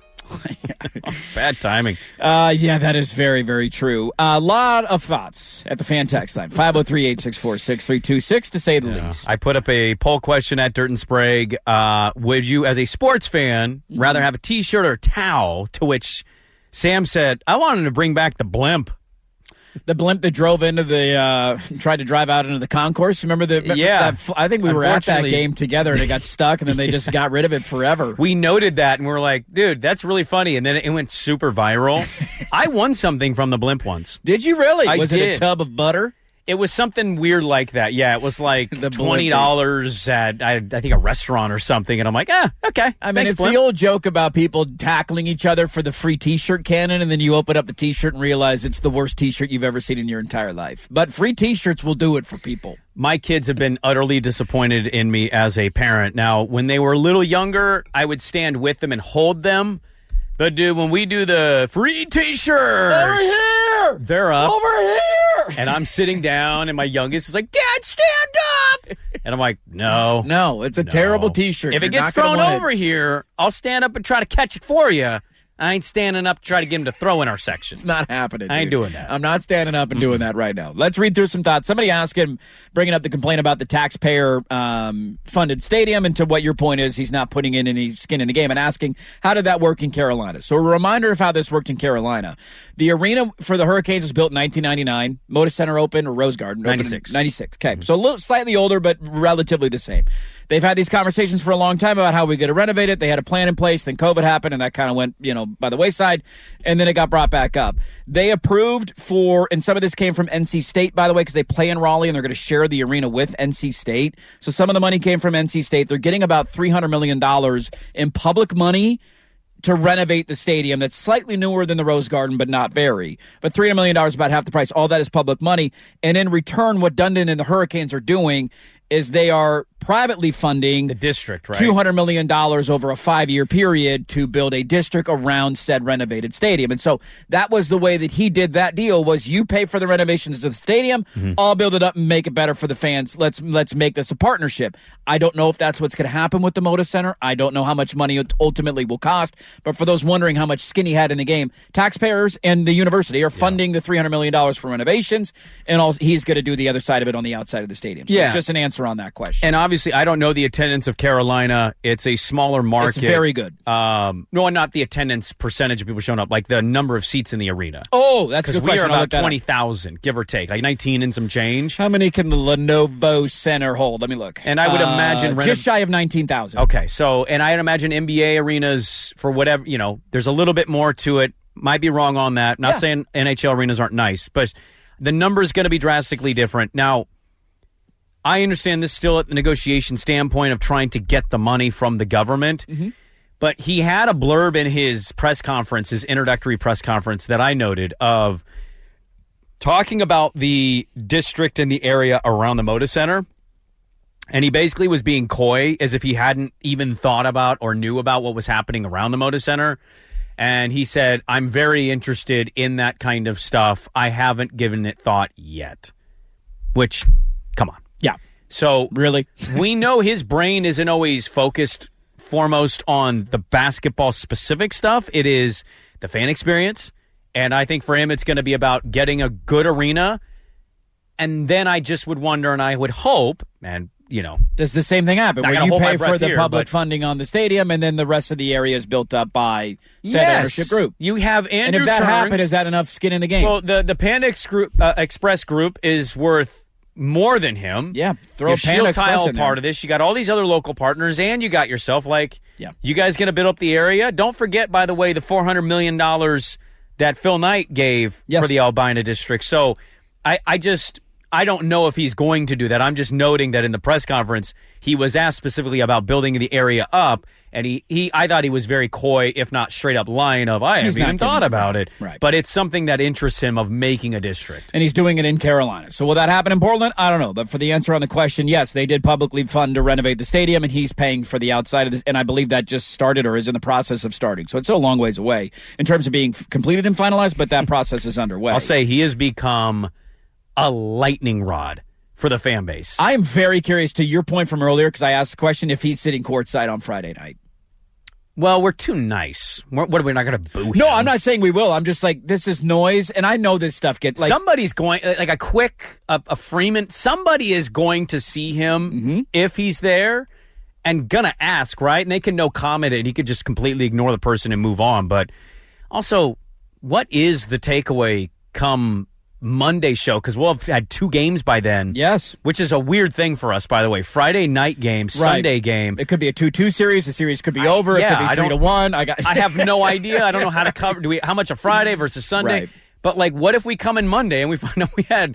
[SPEAKER 5] Bad timing.
[SPEAKER 4] Uh, yeah, that is very, very true. A lot of thoughts at the fan text line. five oh three, eight six four, six three two six to say the least.
[SPEAKER 5] I put up a poll question at Dirt and Sprague. Uh, would you, as a sports fan,
[SPEAKER 4] Mm-hmm.
[SPEAKER 5] rather have a T-shirt or a towel? To which Sam said, I wanted to bring back the blimp.
[SPEAKER 4] The blimp that drove into the, uh, tried to drive out into the concourse. Remember the,
[SPEAKER 5] Yeah.
[SPEAKER 4] that, I think we were at that
[SPEAKER 5] Unfortunately-
[SPEAKER 4] game together and it got stuck and then they just got rid of it forever.
[SPEAKER 5] We noted that and we were like, dude, that's really funny. And then it went super viral. I won something from the blimp once.
[SPEAKER 4] Did you really?
[SPEAKER 5] I
[SPEAKER 4] Was it a
[SPEAKER 5] did.
[SPEAKER 4] tub of butter?
[SPEAKER 5] It was something weird like that. Yeah, it was like
[SPEAKER 4] The
[SPEAKER 5] twenty dollars at, I, I think, a restaurant or something. And I'm like, ah, okay.
[SPEAKER 4] I mean,
[SPEAKER 5] Thanks,
[SPEAKER 4] it's
[SPEAKER 5] Blimp.
[SPEAKER 4] the old joke about people tackling each other for the free T-shirt cannon, and then you open up the T-shirt and realize it's the worst T-shirt you've ever seen in your entire life. But free T-shirts will do it for people.
[SPEAKER 5] My kids have been utterly disappointed in me as a parent. Now, when they were a little younger, I would stand with them and hold them. But, dude, when we do the free T-shirts,
[SPEAKER 4] Over here!
[SPEAKER 5] they're up.
[SPEAKER 4] Over here!
[SPEAKER 5] And I'm sitting down, and my youngest is like, Dad, stand up! And I'm like, no.
[SPEAKER 4] No, it's a
[SPEAKER 5] no.
[SPEAKER 4] terrible T-shirt.
[SPEAKER 5] If
[SPEAKER 4] You're
[SPEAKER 5] it gets
[SPEAKER 4] not gonna
[SPEAKER 5] thrown
[SPEAKER 4] want
[SPEAKER 5] over
[SPEAKER 4] it.
[SPEAKER 5] here, I'll stand up and try to catch it for you. I ain't standing up to try to get him to throw in our section.
[SPEAKER 4] It's not happening.
[SPEAKER 5] I ain't
[SPEAKER 4] dude.
[SPEAKER 5] doing that.
[SPEAKER 4] I'm not standing up and doing that right now. Let's read through some thoughts. Somebody asking, bringing up the complaint about the taxpayer um, funded stadium, and to what your point is, he's not putting in any skin in the game, and asking, how did that work in Carolina? So a reminder of how this worked in Carolina. The arena for the Hurricanes was built in nineteen ninety-nine. Moda Center opened, or Rose Garden.
[SPEAKER 5] ninety-six.
[SPEAKER 4] ninety-six. Okay, mm-hmm. So a little slightly older, but relatively the same. They've had these conversations for a long time about how we get to renovate it. They had a plan in place, then COVID happened, and that kind of went, you know, by the wayside, and then it got brought back up. They approved for, and some of this came from N C State, by the way, because they play in Raleigh, and they're going to share the arena with N C State. So some of the money came from N C State. They're getting about three hundred million dollars in public money to renovate the stadium that's slightly newer than the Rose Garden, but not very. But three hundred million dollars is about half the price. All that is public money. And in return, what Dundon and the Hurricanes are doing is they are privately funding
[SPEAKER 5] The district, right?
[SPEAKER 4] two hundred million dollars over a five-year period to build a district around said renovated stadium. And so that was the way that he did that deal, was you pay for the renovations of the stadium, mm-hmm. I'll build it up and make it better for the fans. Let's let's make this a partnership. I don't know if that's what's going to happen with the Moda Center. I don't know how much money it ultimately will cost. But for those wondering how much skin he had in the game, taxpayers and the university are funding yeah. the three hundred million dollars for renovations, and also he's going to do the other side of it on the outside of the stadium. So
[SPEAKER 5] yeah.
[SPEAKER 4] just an answer on that question.
[SPEAKER 5] And obviously, I don't know the attendance of Carolina. It's a smaller market.
[SPEAKER 4] It's very good.
[SPEAKER 5] Um, no, not the attendance percentage of people showing up, like the number of seats in the arena.
[SPEAKER 4] Oh, that's a good
[SPEAKER 5] we
[SPEAKER 4] question.
[SPEAKER 5] are
[SPEAKER 4] I'll
[SPEAKER 5] about
[SPEAKER 4] look
[SPEAKER 5] twenty thousand, give or take, like nineteen and some change.
[SPEAKER 4] How many can the Lenovo Center hold? Let me look.
[SPEAKER 5] And I would
[SPEAKER 4] uh,
[SPEAKER 5] imagine renov-
[SPEAKER 4] just shy of nineteen thousand.
[SPEAKER 5] Okay, so and I imagine N B A arenas for whatever, you know, there's a little bit more to it. Might be wrong on that. Not
[SPEAKER 4] Yeah.
[SPEAKER 5] saying N H L arenas aren't nice, but the number is going to be drastically different. Now, I understand this still at the negotiation standpoint of trying to get the money from the government, mm-hmm. but he had a blurb in his press conference, his introductory press conference that I noted of talking about the district and the area around the Moda Center, and he basically was being coy as if he hadn't even thought about or knew about what was happening around the Moda Center. And he said, I'm very interested in that kind of stuff. I haven't given it thought yet. Which, come on.
[SPEAKER 4] Yeah.
[SPEAKER 5] So
[SPEAKER 4] really,
[SPEAKER 5] we know his brain isn't always focused foremost on the basketball specific stuff. It is the fan experience. And I think for him, it's going to be about getting a good arena. And then I just would wonder, and I would hope, and you know,
[SPEAKER 4] does the same thing happen
[SPEAKER 5] Not
[SPEAKER 4] where
[SPEAKER 5] gonna
[SPEAKER 4] you
[SPEAKER 5] hold my
[SPEAKER 4] pay for
[SPEAKER 5] breath
[SPEAKER 4] the
[SPEAKER 5] here,
[SPEAKER 4] public
[SPEAKER 5] but-
[SPEAKER 4] funding on the stadium, and then the rest of the area is built up by said
[SPEAKER 5] Yes.
[SPEAKER 4] ownership group?
[SPEAKER 5] You have Andrew
[SPEAKER 4] And if that
[SPEAKER 5] Chern-
[SPEAKER 4] happened, is that enough skin in the game?
[SPEAKER 5] Well, the the Panda Ex group, uh, Express group is worth more than him.
[SPEAKER 4] Yeah, throw
[SPEAKER 5] you
[SPEAKER 4] a Panda
[SPEAKER 5] have Shield
[SPEAKER 4] Express
[SPEAKER 5] Tile
[SPEAKER 4] in there.
[SPEAKER 5] part of this. You got all these other local partners, and you got yourself. Like,
[SPEAKER 4] Yeah.
[SPEAKER 5] you guys going to build up the area? Don't forget, by the way, the four hundred million dollars that Phil Knight gave
[SPEAKER 4] Yes.
[SPEAKER 5] for the Albina district. So, I, I just I don't know if he's going to do that. I'm just noting that in the press conference, he was asked specifically about building the area up, and he, he I thought he was very coy, if not straight up lying of, I
[SPEAKER 4] He's
[SPEAKER 5] haven't
[SPEAKER 4] not
[SPEAKER 5] even
[SPEAKER 4] kidding.
[SPEAKER 5] thought about it.
[SPEAKER 4] Right.
[SPEAKER 5] But it's something that interests him of making a district.
[SPEAKER 4] And he's doing it in Carolina. So will that happen in Portland? I don't know. But for the answer on the question, yes, they did publicly fund to renovate the stadium, and he's paying for the outside of this. And I believe that just started or is in the process of starting. So it's still a long ways away in terms of being f- completed and finalized, but that process is underway.
[SPEAKER 5] I'll say he has become a lightning rod for the fan base.
[SPEAKER 4] I am very curious to your point from earlier, because I asked the question if he's sitting courtside on Friday night.
[SPEAKER 5] Well, we're too nice. We're, what are we not going to boo him?
[SPEAKER 4] No, I'm not saying we will. I'm just like, this is noise, and I know this stuff gets like
[SPEAKER 5] Somebody's going, like a quick, a, a Freeman, somebody is going to see him
[SPEAKER 4] Mm-hmm.
[SPEAKER 5] if he's there and going to ask, right? And they can no comment it. He could just completely ignore the person and move on. But also, what is the takeaway come Monday show? Because we'll have had two games by then.
[SPEAKER 4] Yes.
[SPEAKER 5] Which is a weird thing for us, by the way. Friday night game, Sunday game.
[SPEAKER 4] It could be a two two series. The series could be over.
[SPEAKER 5] yeah,
[SPEAKER 4] it could
[SPEAKER 5] I
[SPEAKER 4] be three to
[SPEAKER 5] don't-
[SPEAKER 4] one. I got.
[SPEAKER 5] I have no idea. I don't know how to cover. Do we? How much a Friday versus Sunday?
[SPEAKER 4] Right.
[SPEAKER 5] But like, what if we come in Monday and we find out we had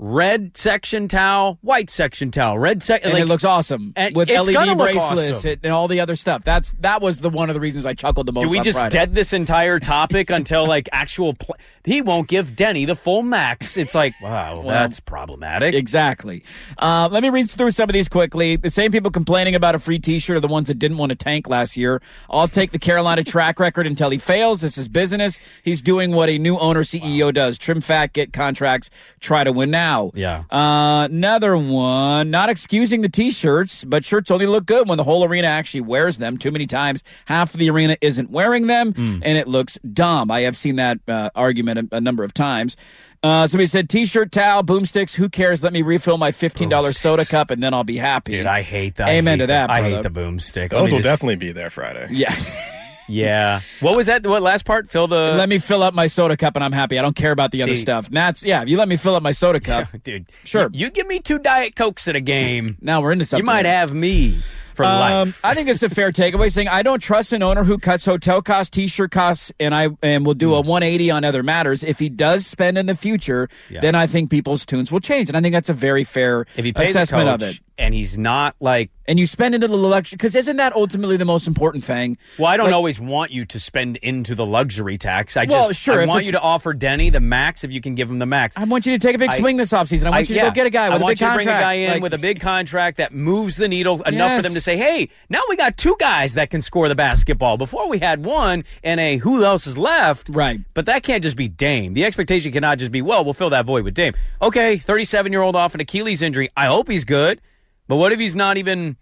[SPEAKER 5] red section towel, white section towel, red section.
[SPEAKER 4] And
[SPEAKER 5] like,
[SPEAKER 4] it looks awesome
[SPEAKER 5] and
[SPEAKER 4] with
[SPEAKER 5] it's
[SPEAKER 4] L E D
[SPEAKER 5] gonna look
[SPEAKER 4] bracelets
[SPEAKER 5] awesome.
[SPEAKER 4] and all the other stuff. That's That was the one of the reasons I chuckled the most.
[SPEAKER 5] Do we
[SPEAKER 4] on
[SPEAKER 5] just
[SPEAKER 4] Friday.
[SPEAKER 5] dead this entire topic until like actual pl- he won't give Denny the full max? It's like, wow, well, that's problematic.
[SPEAKER 4] Exactly. Uh, let me read through some of these quickly. The same people complaining about a free T-shirt are the ones that didn't want to tank last year. I'll take the Carolina track record until he fails. This is business. He's doing what a new owner C E O wow. does. Trim fat, get contracts, try to win now.
[SPEAKER 5] Yeah.
[SPEAKER 4] Uh, another one, not excusing the T-shirts, but shirts only look good when the whole arena actually wears them. Too many times, half of the arena isn't wearing them, mm. and it looks dumb. I have seen that uh, argument a, a number of times. Uh, somebody said, T-shirt, towel, boomsticks, who cares? Let me refill my fifteen dollars soda cup, and then I'll be happy.
[SPEAKER 5] Dude, I hate that.
[SPEAKER 4] Amen
[SPEAKER 5] hate
[SPEAKER 4] to that,
[SPEAKER 5] the, I
[SPEAKER 4] brother.
[SPEAKER 5] hate the boomstick.
[SPEAKER 7] Those will
[SPEAKER 5] just...
[SPEAKER 7] definitely be there Friday.
[SPEAKER 4] Yeah.
[SPEAKER 5] Yeah. What was that? What last part? Fill the...
[SPEAKER 4] Let me fill up my soda cup, and I'm happy. I don't care about the
[SPEAKER 5] See,
[SPEAKER 4] other stuff. That's, yeah, if you let me fill up my soda cup.
[SPEAKER 5] Dude.
[SPEAKER 4] Sure.
[SPEAKER 5] You, you give me two Diet Cokes at a game.
[SPEAKER 4] Now we're into something.
[SPEAKER 5] You might
[SPEAKER 4] here.
[SPEAKER 5] have me for
[SPEAKER 4] um,
[SPEAKER 5] life.
[SPEAKER 4] I think this is a fair takeaway, saying I don't trust an owner who cuts hotel costs, T-shirt costs, and I and will do mm. a one eighty on other matters. If he does spend in the future, yeah. then I think people's tunes will change, and I think that's a very fair
[SPEAKER 5] if he pays
[SPEAKER 4] assessment
[SPEAKER 5] a coach,
[SPEAKER 4] of it.
[SPEAKER 5] And he's not like...
[SPEAKER 4] And you spend into the luxury, because isn't that ultimately the most important thing?
[SPEAKER 5] Well, I don't
[SPEAKER 4] like,
[SPEAKER 5] always want you to spend into the luxury tax. I just
[SPEAKER 4] well, sure,
[SPEAKER 5] I want you to offer Denny the max if you can give him the max.
[SPEAKER 4] I want you to take a big
[SPEAKER 5] I,
[SPEAKER 4] swing this offseason. I want I, you to
[SPEAKER 5] yeah.
[SPEAKER 4] go get a guy with
[SPEAKER 5] I
[SPEAKER 4] a big contract.
[SPEAKER 5] I want you to bring a guy in
[SPEAKER 4] like,
[SPEAKER 5] with a big contract that moves the needle enough
[SPEAKER 4] yes.
[SPEAKER 5] for them to say, hey, now we got two guys that can score the basketball. Before we had one and a who else is left.
[SPEAKER 4] Right.
[SPEAKER 5] But that can't just be Dame. The expectation cannot just be, well, we'll fill that void with Dame. Okay, thirty-seven-year-old off an Achilles injury. I hope he's good. But what if he's not even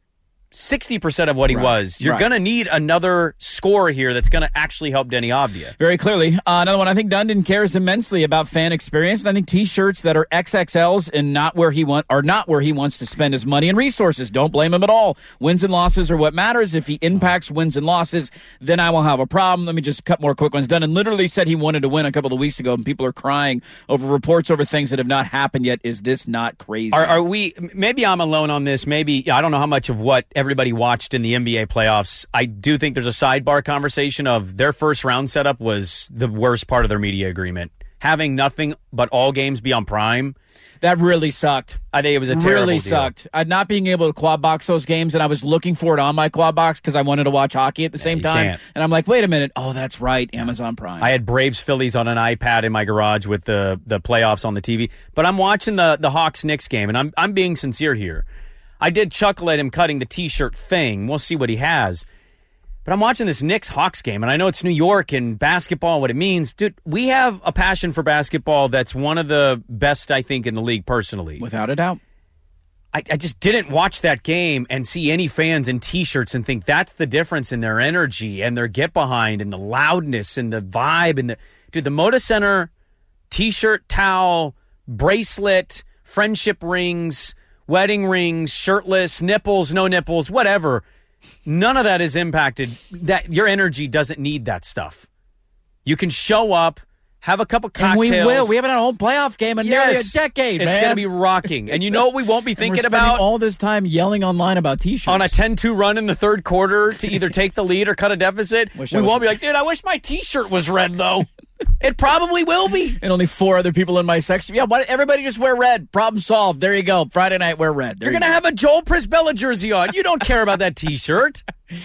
[SPEAKER 5] sixty percent of what he
[SPEAKER 4] right.
[SPEAKER 5] was? You're
[SPEAKER 4] right.
[SPEAKER 5] going to need another score here that's going to actually help Denny Avdia.
[SPEAKER 4] Very clearly. Uh, another one, I think Dundon cares immensely about fan experience, and I think T-shirts that are X X Ls and not where he want are not where he wants to spend his money and resources. Don't blame him at all. Wins and losses are what matters. If he impacts wins and losses, then I will have a problem. Let me just cut more quick ones. Dundon literally said he wanted to win a couple of weeks ago, and people are crying over reports over things that have not happened yet. Is this not crazy?
[SPEAKER 5] Are, are we? Maybe I'm alone on this. Maybe I don't know how much of what everybody watched in the N B A playoffs. I do think there's a sidebar conversation of their first round setup was the worst part of their media agreement. Having nothing but all games be on Prime.
[SPEAKER 4] That really sucked.
[SPEAKER 5] I think it was a terrible
[SPEAKER 4] really
[SPEAKER 5] deal.
[SPEAKER 4] sucked. I not being able to quad box those games, and I was looking for it on my quad box because I wanted to watch hockey at the
[SPEAKER 5] yeah,
[SPEAKER 4] same time.
[SPEAKER 5] Can't.
[SPEAKER 4] And I'm like, wait a minute. Oh, that's right. Amazon Prime.
[SPEAKER 5] I had Braves Phillies on an iPad in my garage with the the playoffs on the T V. But I'm watching the the Hawks Knicks game, and I'm I'm being sincere here. I did chuckle at him cutting the T-shirt thing. We'll see what he has. But I'm watching this Knicks-Hawks game, and I know it's New York and basketball, what it means. Dude, we have a passion for basketball that's one of the best, I think, in the league personally.
[SPEAKER 4] Without a doubt.
[SPEAKER 5] I, I just didn't watch that game and see any fans in T-shirts and think that's the difference in their energy and their get-behind and the loudness and the vibe. and the Dude, the Moda Center T-shirt, towel, bracelet, friendship rings, wedding rings, shirtless, nipples, no nipples, whatever. None of that is impacted. That your energy doesn't need that stuff. You can show up, have a couple of cocktails.
[SPEAKER 4] And we will. We haven't had a home playoff game in
[SPEAKER 5] yes.
[SPEAKER 4] nearly a decade,
[SPEAKER 5] it's
[SPEAKER 4] man.
[SPEAKER 5] It's going to be rocking. And you know what we won't be thinking
[SPEAKER 4] we're
[SPEAKER 5] about?
[SPEAKER 4] all this time yelling online about T-shirts.
[SPEAKER 5] On a ten two run in the third quarter to either take the lead or cut a deficit.
[SPEAKER 4] Wish
[SPEAKER 5] we
[SPEAKER 4] was...
[SPEAKER 5] won't be like, dude, I wish my T-shirt was red, though. It probably will be.
[SPEAKER 4] And only four other people in my section. Yeah, why, everybody just wear red. Problem solved. There you go. Friday night, wear red. There
[SPEAKER 5] You're
[SPEAKER 4] you
[SPEAKER 5] going to have a Joel Prisbilla jersey on. You don't care about that T-shirt.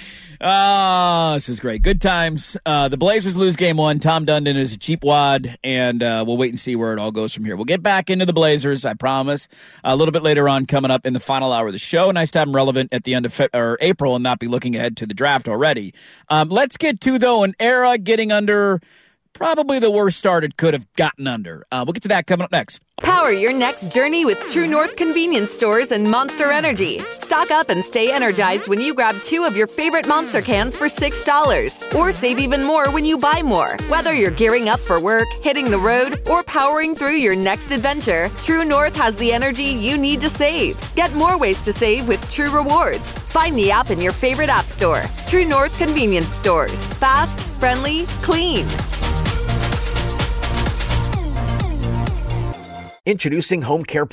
[SPEAKER 4] Ah, uh, this is great. Good times. Uh, the Blazers lose game one. Tom Dundon is a cheap wad, and uh, we'll wait and see where it all goes from here. We'll get back into the Blazers, I promise, a little bit later on coming up in the final hour of the show. Nice to have them relevant at the end of Fe- or April and not be looking ahead to the draft already. Um, let's get to, though, an era getting under probably the worst start it could have gotten under. Uh, we'll get to that coming up next.
[SPEAKER 1] Power your next journey with True North Convenience Stores and Monster Energy. Stock up and stay energized when you grab two of your favorite Monster cans for six dollars. Or save even more when you buy more. Whether you're gearing up for work, hitting the road, or powering through your next adventure, True North has the energy you need to save. Get more ways to save with True Rewards. Find the app in your favorite app store. True North Convenience Stores. Fast, friendly, clean.
[SPEAKER 2] Introducing Home Care Plus,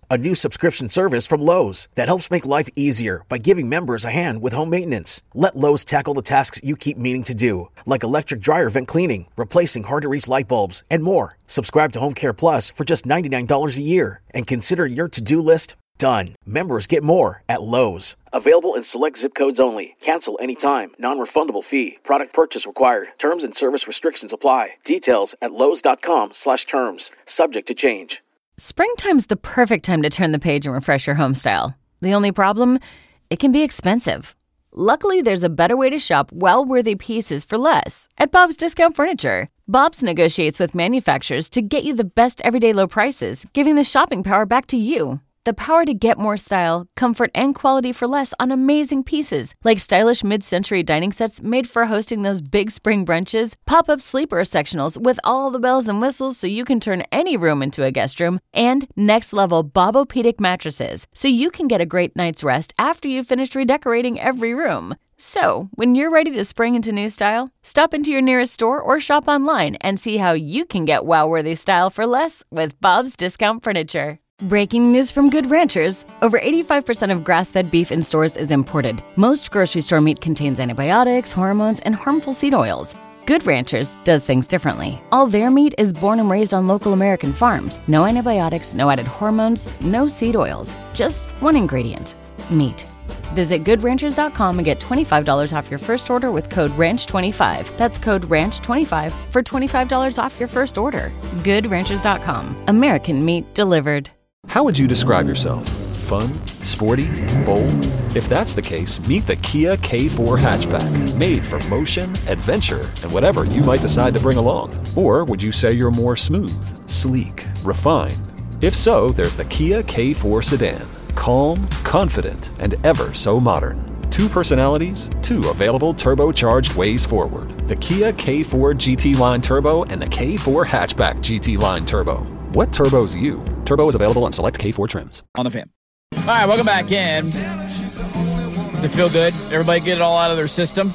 [SPEAKER 2] a new subscription service from Lowe's that helps make life easier by giving members a hand with home maintenance. Let Lowe's tackle the tasks you keep meaning to do, like electric dryer vent cleaning, replacing hard-to-reach light bulbs, and more. Subscribe to Home Care Plus for just ninety-nine dollars a year and consider your to-do list done. Members get more at Lowe's. Available in select zip codes only. Cancel anytime. Non-refundable fee. Product purchase required. Terms and service restrictions apply. Details at lowes.com slash terms. Subject to change.
[SPEAKER 3] Springtime's the perfect time to turn the page and refresh your home style. The only problem? It can be expensive. Luckily, there's a better way to shop well-worthy pieces for less at Bob's Discount Furniture. Bob's negotiates with manufacturers to get you the best everyday low prices, giving the shopping power back to you. The power to get more style, comfort, and quality for less on amazing pieces, like stylish mid-century dining sets made for hosting those big spring brunches, pop-up sleeper sectionals with all the bells and whistles so you can turn any room into a guest room, and next-level Bobopedic mattresses so you can get a great night's rest after you've finished redecorating every room. So, when you're ready to spring into new style, stop into your nearest store or shop online and see how you can get wow-worthy style for less with Bob's Discount Furniture. Breaking news from Good Ranchers. Over eighty-five percent of grass-fed beef in stores is imported. Most grocery store meat contains antibiotics, hormones, and harmful seed oils. Good Ranchers does things differently. All their meat is born and raised on local American farms. No antibiotics, no added hormones, no seed oils. Just one ingredient, meat. Visit good ranchers dot com and get twenty-five dollars off your first order with code ranch twenty-five. That's code ranch twenty-five for twenty-five dollars off your first order. good ranchers dot com. American meat delivered.
[SPEAKER 7] How would you describe yourself? Fun? Sporty? Bold? If that's the case, meet the Kia K four hatchback. Made for motion, adventure, and whatever you might decide to bring along. Or would you say you're more smooth, sleek, refined? If so, there's the Kia K four sedan. Calm, confident, and ever so modern. Two personalities, two available turbocharged ways forward. The Kia K four G T Line Turbo and the K four Hatchback G T Line Turbo. What turbo's you? Turbo is available on select K four trims.
[SPEAKER 4] On the Fan. All right, welcome back in. Does it feel good? Everybody get it all out of their system?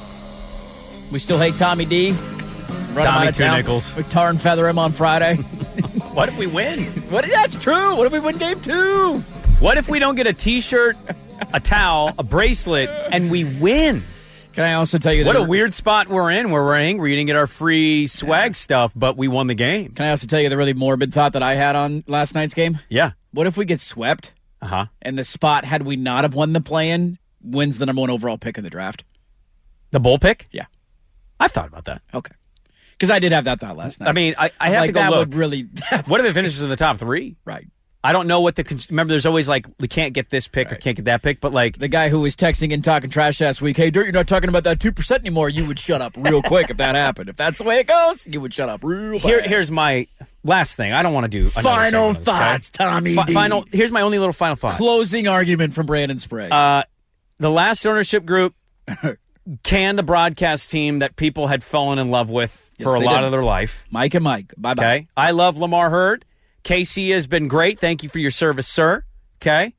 [SPEAKER 4] We still hate Tommy D. Run
[SPEAKER 5] Tommy
[SPEAKER 4] him out of
[SPEAKER 5] Two
[SPEAKER 4] town.
[SPEAKER 5] Nickels.
[SPEAKER 4] We tar and feather him on Friday.
[SPEAKER 5] What if we win?
[SPEAKER 4] What? That's true. What if we win game two?
[SPEAKER 5] What if we don't get a T-shirt, a towel, a bracelet, and we win?
[SPEAKER 4] Can I also tell you
[SPEAKER 5] What
[SPEAKER 4] that
[SPEAKER 5] a weird spot we're in where we're angry. We didn't get our free swag stuff, but we won the game.
[SPEAKER 4] Can I also tell you the really morbid thought that I had on last night's game?
[SPEAKER 5] Yeah.
[SPEAKER 4] What if we get swept?
[SPEAKER 5] Uh-huh.
[SPEAKER 4] And the spot, had we not have won the play-in, wins the number one overall pick in the draft?
[SPEAKER 5] The bowl pick?
[SPEAKER 4] Yeah.
[SPEAKER 5] I've thought about that.
[SPEAKER 4] Okay. Because I did have that thought last night.
[SPEAKER 5] I mean, I, I have
[SPEAKER 4] like,
[SPEAKER 5] to go
[SPEAKER 4] that
[SPEAKER 5] look.
[SPEAKER 4] would really...
[SPEAKER 5] What if it finishes in the top three?
[SPEAKER 4] Right.
[SPEAKER 5] I don't know what the... Remember, there's always like, we can't get this pick
[SPEAKER 4] right.
[SPEAKER 5] or can't get that pick, but like...
[SPEAKER 4] The guy who was texting and talking trash last week, hey, Dirt, you're not talking about that two percent anymore, you would shut up real quick if that happened. If that's the way it goes, you would shut up real quick.
[SPEAKER 5] Here, here's my last thing. I don't want to do...
[SPEAKER 4] Final thoughts, okay? Tommy
[SPEAKER 5] F-
[SPEAKER 4] D.
[SPEAKER 5] Final. Here's my only little final thought.
[SPEAKER 4] Closing argument from Brandon Sprague.
[SPEAKER 5] Uh, the last ownership group canned the broadcast team that people had fallen in love with
[SPEAKER 4] Yes,
[SPEAKER 5] for a
[SPEAKER 4] they
[SPEAKER 5] lot
[SPEAKER 4] did.
[SPEAKER 5] of their life.
[SPEAKER 4] Mike and Mike. Bye-bye.
[SPEAKER 5] Okay. I love Lamar Hurd. K C has been great. Thank you for your service, sir. Okay.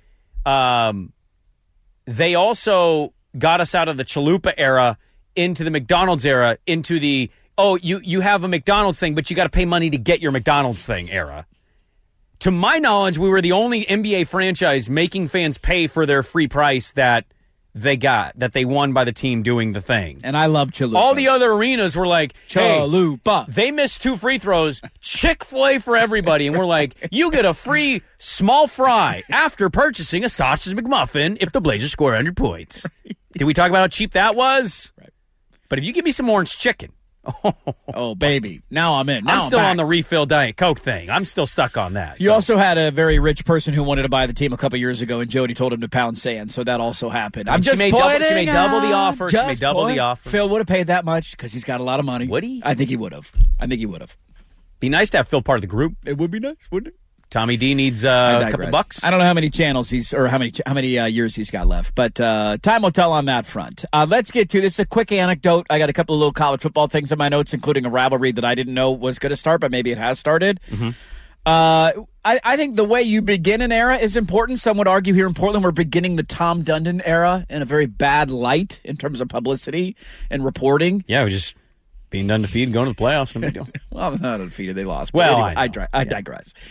[SPEAKER 5] Um, they also got us out of the Chalupa era into the McDonald's era, into the, oh, you, you have a McDonald's thing, but you got to pay money to get your McDonald's thing era. To my knowledge, we were the only N B A franchise making fans pay for their free price that they got, that they won by the team doing the thing.
[SPEAKER 4] And I love Chalupa.
[SPEAKER 5] All the other arenas were like, hey,
[SPEAKER 4] Chalupa.
[SPEAKER 5] they missed two free throws, Chick-fil-A for everybody. And we're like, you get a free small fry after purchasing a sausage McMuffin if the Blazers score one hundred points. Did we talk about how cheap that was?
[SPEAKER 4] Right.
[SPEAKER 5] But if you give me some orange chicken.
[SPEAKER 4] Oh, baby. Now I'm in. Now
[SPEAKER 5] I'm
[SPEAKER 4] I'm
[SPEAKER 5] still
[SPEAKER 4] back.
[SPEAKER 5] on the refill Diet Coke thing. I'm still stuck on that.
[SPEAKER 4] You
[SPEAKER 5] so.
[SPEAKER 4] also had a very rich person who wanted to buy the team a couple years ago, and Jody told him to pound sand, so that also happened. I'm
[SPEAKER 5] And she
[SPEAKER 4] just
[SPEAKER 5] made double-
[SPEAKER 4] pointing
[SPEAKER 5] she made double the
[SPEAKER 4] out,
[SPEAKER 5] offer. She
[SPEAKER 4] just
[SPEAKER 5] made double the
[SPEAKER 4] point-
[SPEAKER 5] offer.
[SPEAKER 4] Phil would have paid that much because he's got a lot of money.
[SPEAKER 5] Would he?
[SPEAKER 4] I think he would have. I think he would have.
[SPEAKER 5] Be nice to have Phil part of the group.
[SPEAKER 4] It would be nice, wouldn't it?
[SPEAKER 5] Tommy D needs uh,
[SPEAKER 4] I
[SPEAKER 5] a
[SPEAKER 4] digress.
[SPEAKER 5] couple bucks.
[SPEAKER 4] I don't know how many channels he's or how many how many uh, years he's got left, but uh, time will tell on that front. Uh, let's get to this. Is a quick anecdote. I got a couple of little college football things in my notes, including a rivalry that I didn't know was going to start, but maybe it has started. Mm-hmm. Uh, I, I think the way you begin an era is important. Some would argue here in Portland we're beginning the Tom Dundon era in a very bad light in terms of publicity and reporting.
[SPEAKER 5] Yeah, we just being undefeated, going to the playoffs. No big deal.
[SPEAKER 4] Well, I'm not undefeated. They lost.
[SPEAKER 5] Well,
[SPEAKER 4] anyway,
[SPEAKER 5] I
[SPEAKER 4] I,
[SPEAKER 5] know.
[SPEAKER 4] dri- I
[SPEAKER 5] Yeah.
[SPEAKER 4] digress.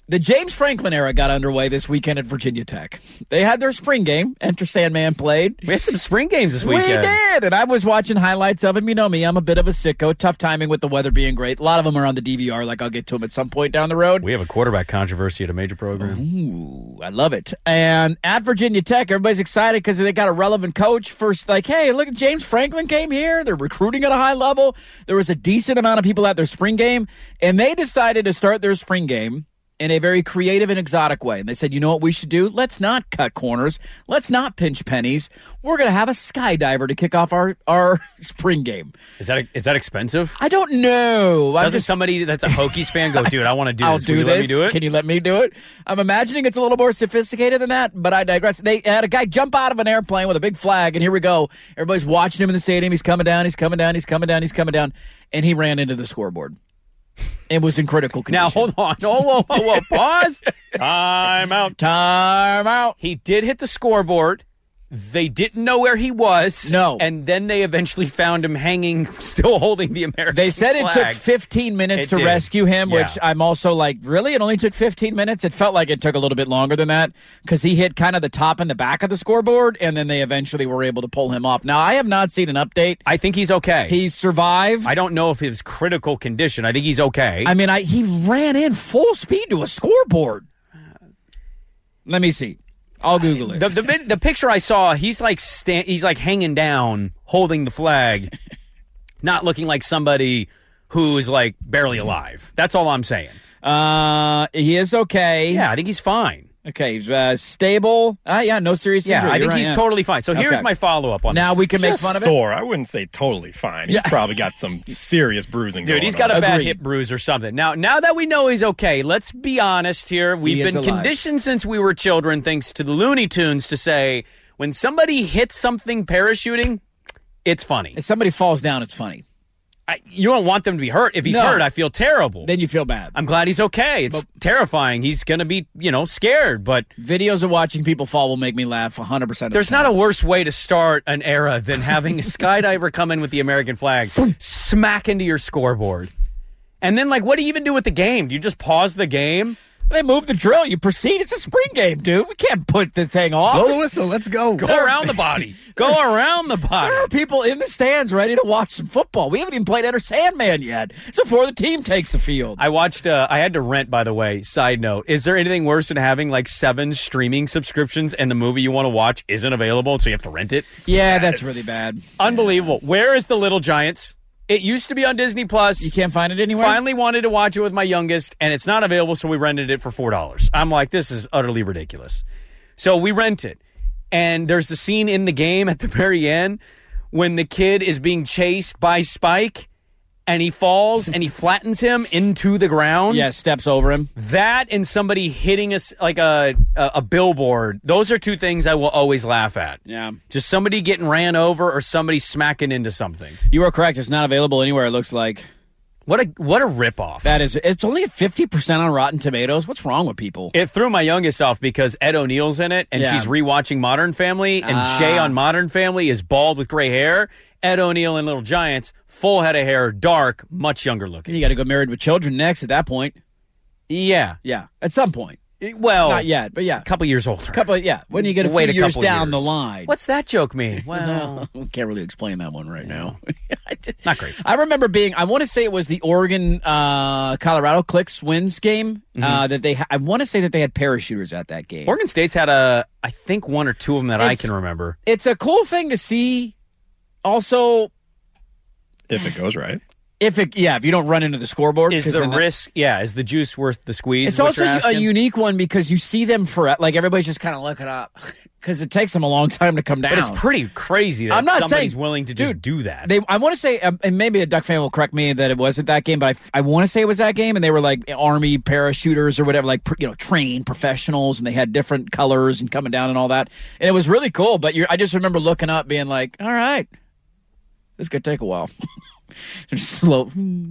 [SPEAKER 4] The James Franklin era got underway this weekend at Virginia Tech. They had their spring game. Enter Sandman played.
[SPEAKER 5] We had some spring games this weekend.
[SPEAKER 4] We did, and I was watching highlights of them. You know me, I'm a bit of a sicko. Tough timing with the weather being great. A lot of them are on the D V R, like I'll get to them at some point down the road.
[SPEAKER 5] We have a quarterback controversy at a major program.
[SPEAKER 4] Ooh, I love it. And at Virginia Tech, everybody's excited because they got a relevant coach. First, like, hey, look, James Franklin came here. They're recruiting at a high level. There was a decent amount of people at their spring game, and they decided to start their spring game in a very creative and exotic way. And they said, you know what we should do? Let's not cut corners. Let's not pinch pennies. We're going to have a skydiver to kick off our, our spring game.
[SPEAKER 5] Is that is that expensive?
[SPEAKER 4] I don't know.
[SPEAKER 5] Doesn't
[SPEAKER 4] just,
[SPEAKER 5] somebody that's a Hokies fan go, dude, I want to do
[SPEAKER 4] I'll
[SPEAKER 5] this.
[SPEAKER 4] do
[SPEAKER 5] Will you
[SPEAKER 4] this.
[SPEAKER 5] let me do it?
[SPEAKER 4] Can you let me do it? I'm imagining it's a little more sophisticated than that, but I digress. They had a guy jump out of an airplane with a big flag, and here we go. Everybody's watching him in the stadium. He's coming down, he's coming down, he's coming down, he's coming down, and he ran into the scoreboard. It was in critical condition.
[SPEAKER 5] Now, hold on. Whoa, whoa, whoa, whoa. Pause. Time out.
[SPEAKER 4] Time out.
[SPEAKER 5] He did hit the scoreboard. They didn't know where he was.
[SPEAKER 4] No.
[SPEAKER 5] And then they eventually found him hanging, still holding the American
[SPEAKER 4] They said
[SPEAKER 5] flag.
[SPEAKER 4] it took fifteen minutes
[SPEAKER 5] It
[SPEAKER 4] to
[SPEAKER 5] did.
[SPEAKER 4] rescue him,
[SPEAKER 5] Yeah.
[SPEAKER 4] which I'm also like, really? It only took fifteen minutes? It felt like it took a little bit longer than that because he hit kind of the top and the back of the scoreboard, and then they eventually were able to pull him off. Now, I have not seen an update.
[SPEAKER 5] I think he's okay.
[SPEAKER 4] He survived.
[SPEAKER 5] I don't know if it's critical condition. I think he's okay.
[SPEAKER 4] I mean, I he ran in full speed to a scoreboard. Let me see. I'll Google it.
[SPEAKER 5] The, the the picture I saw, he's like sta- he's like hanging down, holding the flag, not looking like somebody who is like barely alive. That's all I'm saying.
[SPEAKER 4] Uh, he is okay.
[SPEAKER 5] Yeah, I think he's fine.
[SPEAKER 4] Okay, he's uh, stable. Uh, yeah, no serious
[SPEAKER 5] Yeah,
[SPEAKER 4] injury.
[SPEAKER 5] I
[SPEAKER 4] You're
[SPEAKER 5] think
[SPEAKER 4] right,
[SPEAKER 5] he's
[SPEAKER 4] yeah.
[SPEAKER 5] totally fine. So here's
[SPEAKER 4] Okay.
[SPEAKER 5] my follow up on
[SPEAKER 4] Now
[SPEAKER 5] this.
[SPEAKER 4] we can make
[SPEAKER 8] Just
[SPEAKER 4] fun of it.
[SPEAKER 8] sore. I wouldn't say totally fine. He's
[SPEAKER 4] Yeah.
[SPEAKER 8] probably got some serious bruising
[SPEAKER 5] Dude,
[SPEAKER 8] going
[SPEAKER 5] he's got
[SPEAKER 8] on.
[SPEAKER 5] a bad
[SPEAKER 4] Agreed.
[SPEAKER 5] hip bruise or something. Now, now that we know he's okay, let's be honest here. We've
[SPEAKER 4] He is
[SPEAKER 5] been
[SPEAKER 4] alive.
[SPEAKER 5] conditioned since we were children, thanks to the Looney Tunes, to say when somebody hits something parachuting, it's funny.
[SPEAKER 4] If somebody falls down, it's funny.
[SPEAKER 5] I, you don't want them to be hurt. If he's
[SPEAKER 4] No.
[SPEAKER 5] hurt, I feel terrible.
[SPEAKER 4] Then you feel bad.
[SPEAKER 5] I'm glad he's okay. It's terrifying. He's going to be, you know, scared, but
[SPEAKER 4] Videos of watching people fall will make me laugh one hundred percent of
[SPEAKER 5] there's
[SPEAKER 4] the time.
[SPEAKER 5] not a worse way to start an era than having a skydiver come in with the American flag, smack into your scoreboard. And then, like, what do you even do with the game? Do you just pause the game?
[SPEAKER 4] They move the drill. You proceed. It's a spring game, dude. We can't put the thing off.
[SPEAKER 8] Blow the whistle. Let's go.
[SPEAKER 5] Go around the body. Go around the body.
[SPEAKER 4] There are people in the stands ready to watch some football. We haven't even played Enter Sandman yet. It's before the team takes the field.
[SPEAKER 5] I watched, uh, I had to rent, by the way, side note. Is there anything worse than having like seven streaming subscriptions and the movie you want to watch isn't available, so you have to rent it?
[SPEAKER 4] Yeah, that's really bad.
[SPEAKER 5] Unbelievable. Where is The Little Giants? It used to be on Disney Plus.
[SPEAKER 4] You can't find it anywhere?
[SPEAKER 5] Finally wanted to watch it with my youngest, and it's not available, so we rented it for four dollars. I'm like, this is utterly ridiculous. So we rent it, and there's the scene in the game at the very end when the kid is being chased by Spike, and he falls, and he flattens him into the ground.
[SPEAKER 4] Yeah, steps over him.
[SPEAKER 5] That and somebody hitting us like a, a a billboard. Those are two things I will always laugh at.
[SPEAKER 4] Yeah.
[SPEAKER 5] Just somebody getting ran over or somebody smacking into something.
[SPEAKER 4] You are correct. It's not available anywhere, it looks like.
[SPEAKER 5] What a what a ripoff.
[SPEAKER 4] That is, it's only at fifty percent on Rotten Tomatoes. What's wrong with people?
[SPEAKER 5] It threw my youngest off because Ed O'Neill's in it, and
[SPEAKER 4] Yeah.
[SPEAKER 5] she's rewatching Modern Family, and
[SPEAKER 4] Ah.
[SPEAKER 5] Jay on Modern Family is bald with gray hair. Ed O'Neill in Little Giants, full head of hair, dark, much younger looking.
[SPEAKER 4] You got to go Married with Children next at that point.
[SPEAKER 5] Yeah.
[SPEAKER 4] Yeah, at some point.
[SPEAKER 5] Well,
[SPEAKER 4] Not yet, but yeah.
[SPEAKER 5] a couple years older.
[SPEAKER 4] Couple, yeah. When you get a few
[SPEAKER 5] Wait a
[SPEAKER 4] years
[SPEAKER 5] couple
[SPEAKER 4] down
[SPEAKER 5] years.
[SPEAKER 4] the line.
[SPEAKER 5] What's that joke mean? Well,
[SPEAKER 4] Can't really explain that one right now. I did-
[SPEAKER 5] not great.
[SPEAKER 4] I remember being, I want to say it was the Oregon uh, Colorado Clicks wins game uh, that they, ha- I want to say that they had parachuters at that game.
[SPEAKER 5] Oregon State's had a, I think one or two of them that I
[SPEAKER 4] It's-
[SPEAKER 5] can remember.
[SPEAKER 4] It's a cool thing to see. Also,
[SPEAKER 8] If it goes right.
[SPEAKER 4] if it, yeah, if you don't run into the scoreboard.
[SPEAKER 5] Is
[SPEAKER 4] 'cause
[SPEAKER 5] the
[SPEAKER 4] then that-
[SPEAKER 5] risk, yeah, is the juice worth the squeeze?
[SPEAKER 4] It's
[SPEAKER 5] is what
[SPEAKER 4] also
[SPEAKER 5] you're
[SPEAKER 4] a
[SPEAKER 5] asking?
[SPEAKER 4] unique one because you see them for, like, everybody's just kind of looking up because it takes them a long time to come down.
[SPEAKER 5] But it's pretty crazy that
[SPEAKER 4] I'm not
[SPEAKER 5] somebody's
[SPEAKER 4] saying-
[SPEAKER 5] willing to just
[SPEAKER 4] dude,
[SPEAKER 5] do that.
[SPEAKER 4] They, I want to say, um, and maybe a Duck fan will correct me that it wasn't that game, but I, I want to say it was that game, and they were like Army parachuters or whatever, like, you know, trained professionals, and they had different colors and coming down and all that, and it was really cool. But you're, I just remember looking up, being like, "All right, this could take a while." Just slow.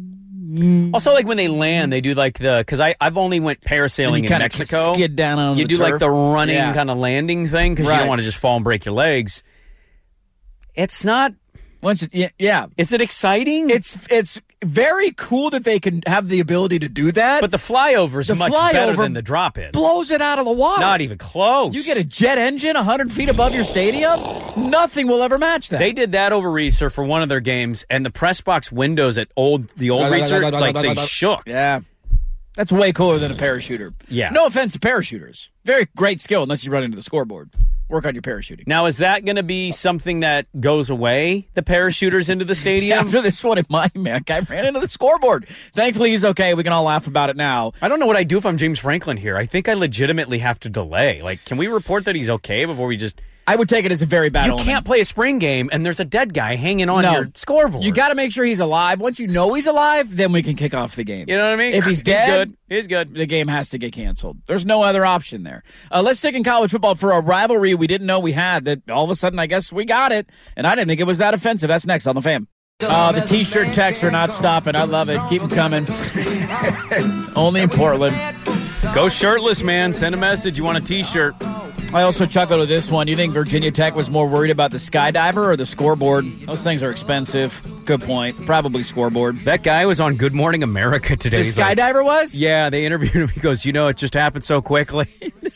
[SPEAKER 5] Also, like when they land, they do like the because I I've only went
[SPEAKER 4] And
[SPEAKER 5] parasailing
[SPEAKER 4] you
[SPEAKER 5] in
[SPEAKER 4] kinda
[SPEAKER 5] Mexico.
[SPEAKER 4] skid down on
[SPEAKER 5] you
[SPEAKER 4] the
[SPEAKER 5] do like
[SPEAKER 4] turf.
[SPEAKER 5] the running
[SPEAKER 4] Yeah.
[SPEAKER 5] kind of landing thing because you
[SPEAKER 4] Right.
[SPEAKER 5] don't want to just fall and break your legs. It's not.
[SPEAKER 4] Once, it, yeah, yeah,
[SPEAKER 5] Is it exciting?
[SPEAKER 4] it's it's very cool that they can have the ability to do that.
[SPEAKER 5] But the flyover is
[SPEAKER 4] The
[SPEAKER 5] much
[SPEAKER 4] flyover
[SPEAKER 5] better than the drop-in.
[SPEAKER 4] blows it out of the water.
[SPEAKER 5] Not even close.
[SPEAKER 4] You get a jet engine one hundred feet above your stadium, nothing will ever match that.
[SPEAKER 5] They did that over Reser for one of their games, and the press box windows at old the old Reser, like they shook.
[SPEAKER 4] Yeah. That's way cooler than a parachuter.
[SPEAKER 5] Yeah.
[SPEAKER 4] No offense to parachuters. Very great skill unless you run into the scoreboard. Work on your parachuting.
[SPEAKER 5] Now, is that going to be something that goes away, the parachuters into the stadium?
[SPEAKER 4] After this one in Miami, man, guy ran into the scoreboard. Thankfully, he's okay. We can all laugh about it now.
[SPEAKER 5] I don't know what I'd do if I'm James Franklin here. I think I legitimately have to delay. Like, can we report that he's okay before we just...
[SPEAKER 4] I would take it as a very bad
[SPEAKER 5] You
[SPEAKER 4] omen.
[SPEAKER 5] can't play a spring game, and there's a dead guy hanging on
[SPEAKER 4] No.
[SPEAKER 5] your scoreboard.
[SPEAKER 4] You got to make sure he's alive. Once you know he's alive, then we can kick off the game.
[SPEAKER 5] You know what I mean?
[SPEAKER 4] If he's dead,
[SPEAKER 5] good. He's good.
[SPEAKER 4] the game has to get canceled. There's no other option there. Uh, let's stick in college football for a rivalry we didn't know we had that all of a sudden I guess we got it, and I didn't think it was that offensive. That's next on The Fan. Uh, the T-shirt texts are not stopping. I love it. Keep them coming. Only in Portland.
[SPEAKER 5] Go shirtless, man. Send a message. You want a T-shirt.
[SPEAKER 4] I also chuckled at this one. You think Virginia Tech was more worried about the skydiver or the scoreboard? Those things are expensive. Good point. Probably scoreboard.
[SPEAKER 5] That guy was on Good Morning America today.
[SPEAKER 4] The
[SPEAKER 5] He's like,
[SPEAKER 4] skydiver was?
[SPEAKER 5] yeah, they interviewed him. He goes, you know, it just happened so quickly.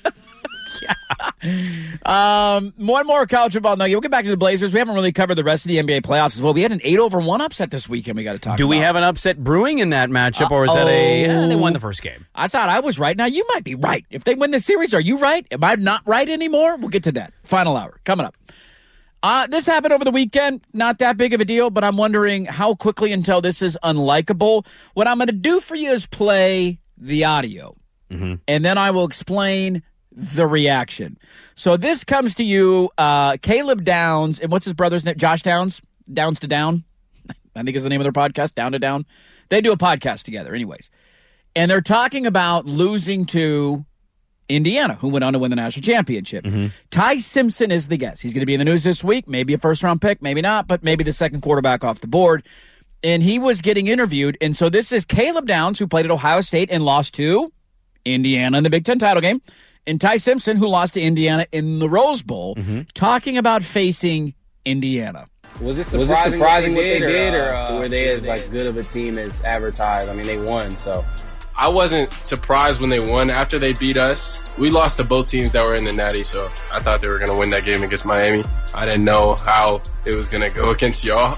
[SPEAKER 4] Um, one more college football nugget. We'll get back to the Blazers. We haven't really covered the rest of the N B A playoffs as well. We had an eight over one upset this weekend we got to talk
[SPEAKER 5] Do
[SPEAKER 4] about.
[SPEAKER 5] we have an upset brewing in that matchup, or is that a...
[SPEAKER 4] Uh-oh.
[SPEAKER 5] Eh, they won the first game.
[SPEAKER 4] I thought I was right. Now you might be right. If they win the series, are you right? Am I not right anymore? We'll get to that. Final hour coming up. Uh, this happened over the weekend. Not that big of a deal, but I'm wondering how quickly until this is unlikable. What I'm going to do for you is play the audio,
[SPEAKER 5] Mm-hmm.
[SPEAKER 4] and then I will explain the reaction. So this comes to you, uh, Caleb Downs, and what's his brother's name? Josh Downs? Downs to Down? I think is the name of their podcast, Down to Down. They do a podcast together anyways. And they're talking about losing to Indiana, who went on to win the national championship.
[SPEAKER 5] Mm-hmm.
[SPEAKER 4] Ty Simpson is the guest. He's going to be in the news this week. Maybe a first-round pick, maybe not, but maybe the second quarterback off the board. And he was getting interviewed. And so this is Caleb Downs, who played at Ohio State and lost to Indiana in the Big Ten title game, and Ty Simpson, who lost to Indiana in the Rose Bowl,
[SPEAKER 5] Mm-hmm.
[SPEAKER 4] talking about facing Indiana.
[SPEAKER 9] Was it surprising, was it surprising what they did, or, uh, or were they as like good of a team as advertised? I mean, they won, so.
[SPEAKER 10] I wasn't surprised when they won after they beat us. We lost to both teams that were in the Natty, so I thought they were going to win that game against Miami. I didn't know how it was going to go against y'all.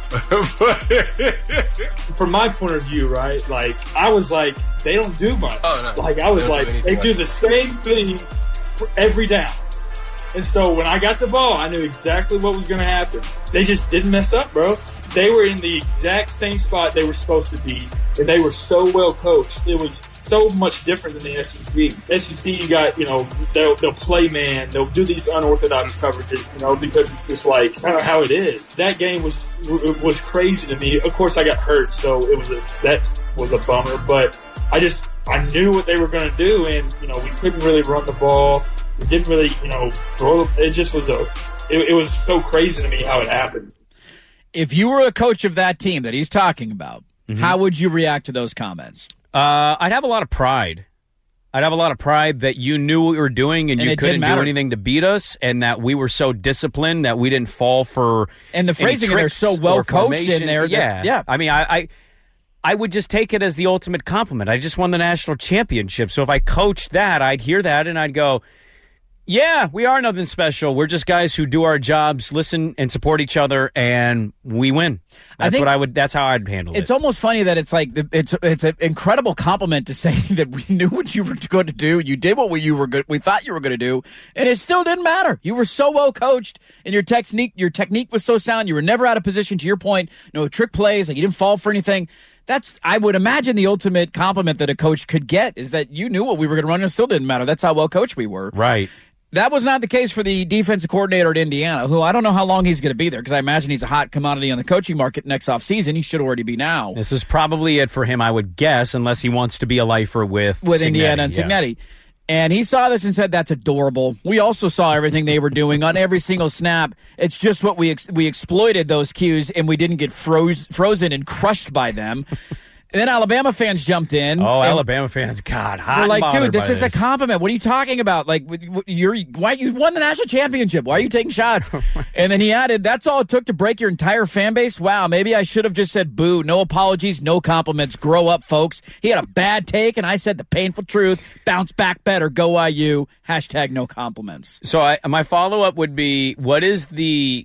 [SPEAKER 11] From my point of view, right, like, I was like, they don't do much.
[SPEAKER 10] Oh, no.
[SPEAKER 11] Like, I was
[SPEAKER 10] They don't
[SPEAKER 11] like,
[SPEAKER 10] do anything
[SPEAKER 11] they do
[SPEAKER 10] like
[SPEAKER 11] the same thing for every down. And so when I got the ball, I knew exactly what was going to happen. They just didn't mess up, bro. They were in the exact same spot they were supposed to be, and they were so well coached. It was so much different than the S E C. S E C, you got, you know, they'll, they'll play man, they'll do these unorthodox coverages, you know, because it's just like kind of how it is. That game was was crazy to me. Of course, I got hurt, so it was a that was a bummer. But I just I knew what they were going to do, and you know, we couldn't really run the ball. We didn't really, you know, throw. It just was a. It, it was so crazy to me how it happened.
[SPEAKER 4] If you were a coach of that team that he's talking about,
[SPEAKER 5] Mm-hmm.
[SPEAKER 4] how would you react to those comments?
[SPEAKER 5] Uh, I'd have a lot of pride. I'd have a lot of pride that you knew what we were doing and,
[SPEAKER 4] And
[SPEAKER 5] you
[SPEAKER 4] it didn't
[SPEAKER 5] couldn't do
[SPEAKER 4] matter.
[SPEAKER 5] anything to beat us, and that we were so disciplined that we didn't fall for
[SPEAKER 4] And the
[SPEAKER 5] any
[SPEAKER 4] phrasing in there is so
[SPEAKER 5] tricks
[SPEAKER 4] well
[SPEAKER 5] or
[SPEAKER 4] coached in
[SPEAKER 5] formation.
[SPEAKER 4] there that-
[SPEAKER 5] Yeah,
[SPEAKER 4] yeah.
[SPEAKER 5] I mean, I, I I would just take it as the ultimate compliment. I just won the national championship, so if I coached that, I'd hear that and I'd go, yeah, we are nothing special. We're just guys who do our jobs, listen and support each other, and we win.
[SPEAKER 4] I
[SPEAKER 5] That's
[SPEAKER 4] think
[SPEAKER 5] what I would. That's how I'd handle
[SPEAKER 4] It's
[SPEAKER 5] it.
[SPEAKER 4] almost funny that it's like the- it's it's an incredible compliment to say that we knew what you were going to do. You did what we, you were good. We thought you were going to do, and it still didn't matter. You were so well coached, and your technique your technique was so sound. You were never out of position. To your point, no trick plays. Like you didn't fall for anything. That's I would imagine the ultimate compliment that a coach could get is that you knew what we were going to run, and it still didn't matter. That's how well coached we were.
[SPEAKER 5] Right.
[SPEAKER 4] That was not the case for the defensive coordinator at Indiana, who I don't know how long he's going to be there because I imagine he's a hot commodity on the coaching market next offseason. He should already be now.
[SPEAKER 5] This is probably it for him, I would guess, unless he wants to be a lifer with
[SPEAKER 4] with
[SPEAKER 5] Cignetti,
[SPEAKER 4] Indiana and
[SPEAKER 5] yeah.
[SPEAKER 4] Cignetti. And he saw this and said, that's adorable. We also saw everything they were doing on every single snap. It's just what we ex- we exploited those cues, and we didn't get froze, frozen and crushed by them. And then Alabama fans jumped in.
[SPEAKER 5] Oh, Alabama fans, God, hot.
[SPEAKER 4] We're like, dude, this
[SPEAKER 5] by
[SPEAKER 4] is
[SPEAKER 5] this.
[SPEAKER 4] a compliment. What are you talking about? Like, you're why you won the national championship? Why are you taking shots? And then he added, "That's all it took to break your entire fan base. Wow, maybe I should have just said boo. No apologies, no compliments. Grow up, folks." He had a bad take, and I said the painful truth. Bounce back better. Go I U. Hashtag no compliments.
[SPEAKER 5] So I, my follow up would be, what is the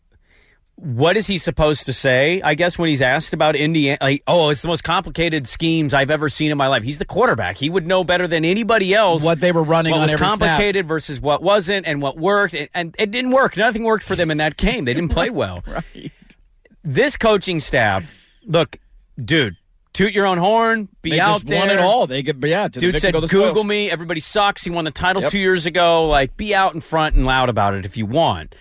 [SPEAKER 5] what is he supposed to say? I guess when he's asked about Indiana, like, oh, it's the most complicated schemes I've ever seen in my life. He's the quarterback. He would know better than anybody else
[SPEAKER 4] what they were running
[SPEAKER 5] what
[SPEAKER 4] on
[SPEAKER 5] was
[SPEAKER 4] every
[SPEAKER 5] complicated
[SPEAKER 4] snap.
[SPEAKER 5] versus what wasn't, and what worked, and, and it didn't work. Nothing worked for them in that game. They didn't play well.
[SPEAKER 4] Right.
[SPEAKER 5] This coaching staff, look, dude. Toot your own horn. Be
[SPEAKER 4] they
[SPEAKER 5] out
[SPEAKER 4] just
[SPEAKER 5] there.
[SPEAKER 4] Won it all. They get yeah. To
[SPEAKER 5] Dude
[SPEAKER 4] the
[SPEAKER 5] said,
[SPEAKER 4] go the
[SPEAKER 5] "Google
[SPEAKER 4] spoils.
[SPEAKER 5] me. Everybody sucks." He won the title
[SPEAKER 4] Yep.
[SPEAKER 5] two years ago. Like, be out in front and loud about it if you want,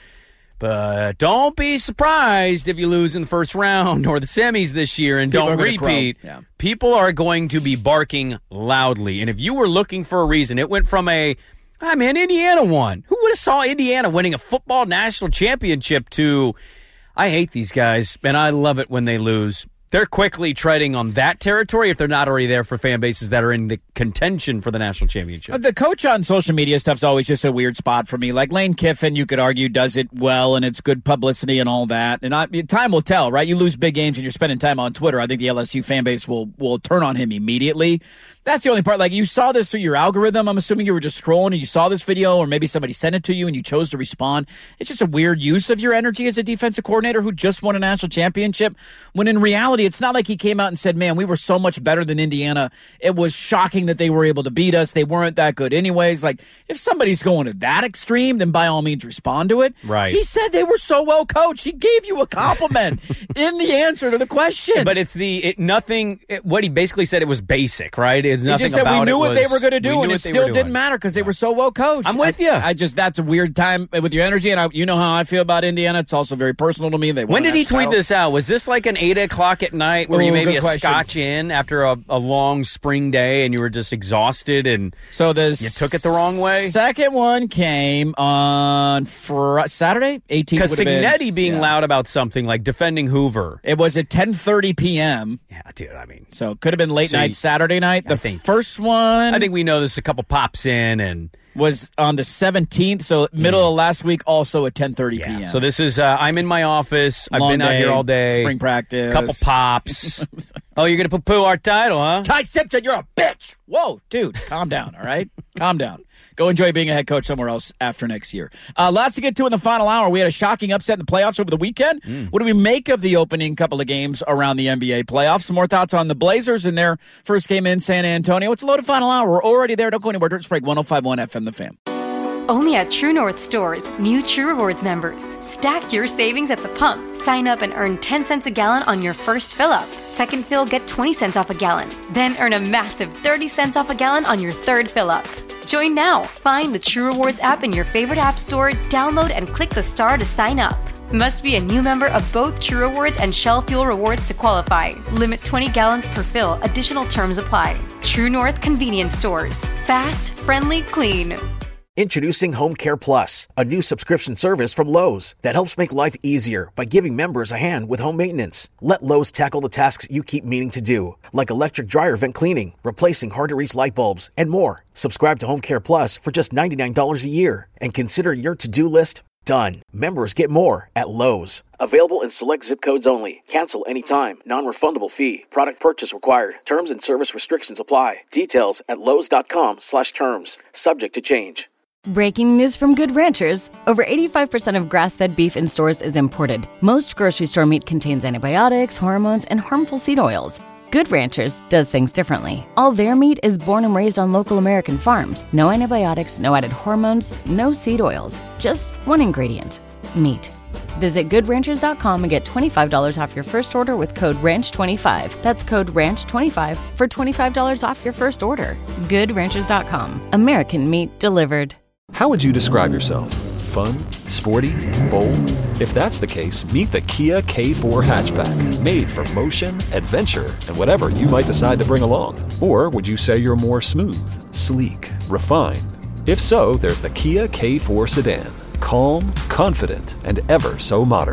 [SPEAKER 5] but don't be surprised if you lose in the first round or the semis this year and
[SPEAKER 4] People
[SPEAKER 5] don't
[SPEAKER 4] are gonna
[SPEAKER 5] repeat.
[SPEAKER 4] crow. Yeah.
[SPEAKER 5] People are going to be barking loudly, and if you were looking for a reason, it went from a, "Ah, man, Indiana won." Who would have saw Indiana winning a football national championship to, "I hate these guys and I love it when they lose." They're quickly treading on that territory if they're not already there for fan bases that are in the contention for the national championship.
[SPEAKER 4] The coach on social media stuff's always just a weird spot for me. Like Lane Kiffin, you could argue, does it well, and it's good publicity and all that. And I, time will tell, right? You lose big games and you're spending time on Twitter. I think the L S U fan base will will turn on him immediately. That's the only part. Like, you saw this through your algorithm. I'm assuming you were just scrolling and you saw this video, or maybe somebody sent it to you and you chose to respond. It's just a weird use of your energy as a defensive coordinator who just won a national championship, when in reality, it's not like he came out and said, "Man, we were so much better than Indiana. It was shocking that they were able to beat us. They weren't that good anyways." Like, if somebody's going to that extreme, then by all means respond to it.
[SPEAKER 5] Right.
[SPEAKER 4] He said they were so well coached. He gave you a compliment in the answer to the question.
[SPEAKER 5] But it's the it, nothing. It, what he basically said, it was basic, right? It's
[SPEAKER 4] He
[SPEAKER 5] nothing
[SPEAKER 4] just said
[SPEAKER 5] about
[SPEAKER 4] we knew
[SPEAKER 5] it
[SPEAKER 4] what
[SPEAKER 5] was,
[SPEAKER 4] they were going to do,
[SPEAKER 5] we
[SPEAKER 4] and
[SPEAKER 5] knew
[SPEAKER 4] it
[SPEAKER 5] what they
[SPEAKER 4] still
[SPEAKER 5] were
[SPEAKER 4] didn't
[SPEAKER 5] doing.
[SPEAKER 4] matter because they were so well coached.
[SPEAKER 5] I'm with
[SPEAKER 4] I,
[SPEAKER 5] you.
[SPEAKER 4] I just that's a weird time with your energy, and I, you know how I feel about Indiana. It's also very personal to me. They
[SPEAKER 5] When
[SPEAKER 4] won a
[SPEAKER 5] did he
[SPEAKER 4] national
[SPEAKER 5] tweet
[SPEAKER 4] title.
[SPEAKER 5] this out? Was this like an eight o'clock at night where
[SPEAKER 4] Ooh,
[SPEAKER 5] you maybe
[SPEAKER 4] good
[SPEAKER 5] a
[SPEAKER 4] question.
[SPEAKER 5] scotch in after a, a long spring day and you were just exhausted and
[SPEAKER 4] So the
[SPEAKER 5] you took it the wrong way?
[SPEAKER 4] Second one came on fr- Saturday, eighteenth.
[SPEAKER 5] Because Signetti being
[SPEAKER 4] yeah.
[SPEAKER 5] loud about something like defending Hoover.
[SPEAKER 4] It was at ten thirty p.m.
[SPEAKER 5] Yeah, dude. I mean,
[SPEAKER 4] so it could have been late
[SPEAKER 5] So
[SPEAKER 4] night
[SPEAKER 5] you-
[SPEAKER 4] Saturday night. The
[SPEAKER 5] I think-
[SPEAKER 4] first one,
[SPEAKER 5] I think we know there's a couple pops in and
[SPEAKER 4] was on the seventeenth. So middle of last week, also at ten thirty p.m.
[SPEAKER 5] yeah. So this is uh, I'm in my office. I've
[SPEAKER 4] Long
[SPEAKER 5] been out
[SPEAKER 4] day,
[SPEAKER 5] here all day.
[SPEAKER 4] spring practice,
[SPEAKER 5] Couple pops. Oh, you're gonna poo-poo our title, huh?
[SPEAKER 4] Ty Simpson, you're a bitch. Whoa, dude, calm down, all right? Calm down. Go enjoy being a head coach somewhere else after next year. Uh, lots to get to in the final hour. We had a shocking upset in the playoffs over the weekend.
[SPEAKER 5] Mm.
[SPEAKER 4] What do we make of the opening couple of games around the N B A playoffs? Some more thoughts on the Blazers in their first game in San Antonio. It's a loaded final hour. We're already there. Don't go anywhere. Dirt Break one oh five point one F M, The Fan.
[SPEAKER 6] Only at True North stores, new True Rewards members. Stack your savings at the pump. Sign up and earn ten cents a gallon on your first fill up. Second fill, get twenty cents off a gallon. Then earn a massive thirty cents off a gallon on your third fill up. Join now. Find the True Rewards app in your favorite app store, download and click the star to sign up. Must be a new member of both True Rewards and Shell Fuel Rewards to qualify. Limit twenty gallons per fill. Additional terms apply. True North Convenience Stores. Fast, friendly, clean.
[SPEAKER 2] Introducing Home Care Plus, a new subscription service from Lowe's that helps make life easier by giving members a hand with home maintenance. Let Lowe's tackle the tasks you keep meaning to do, like electric dryer vent cleaning, replacing hard-to-reach light bulbs, and more. Subscribe to Home Care Plus for just ninety-nine dollars a year and consider your to-do list done. Members get more at Lowe's. Available in select zip codes only. Cancel anytime. Non-refundable fee. Product purchase required. Terms and service restrictions apply. Details at lowes.com slash terms. Subject to change.
[SPEAKER 3] Breaking news from Good Ranchers. Over eighty-five percent of grass-fed beef in stores is imported. Most grocery store meat contains antibiotics, hormones, and harmful seed oils. Good Ranchers does things differently. All their meat is born and raised on local American farms. No antibiotics, no added hormones, no seed oils. Just one ingredient, meat. Visit good ranchers dot com and get twenty-five dollars off your first order with code ranch twenty-five. That's code ranch twenty-five for twenty-five dollars off your first order. good ranchers dot com. American meat delivered.
[SPEAKER 7] How would you describe yourself? Fun? Sporty? Bold? If that's the case, meet the Kia K four hatchback. Made for motion, adventure, and whatever you might decide to bring along. Or would you say you're more smooth, sleek, refined? If so, there's the Kia K four sedan. Calm, confident, and ever so modern.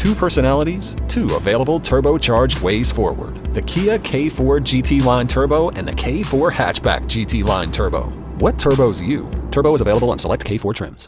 [SPEAKER 7] Two personalities, two available turbocharged ways forward. The Kia K four G T Line Turbo and the K four Hatchback G T Line Turbo. What turbos you? Turbo is available on select K four trims.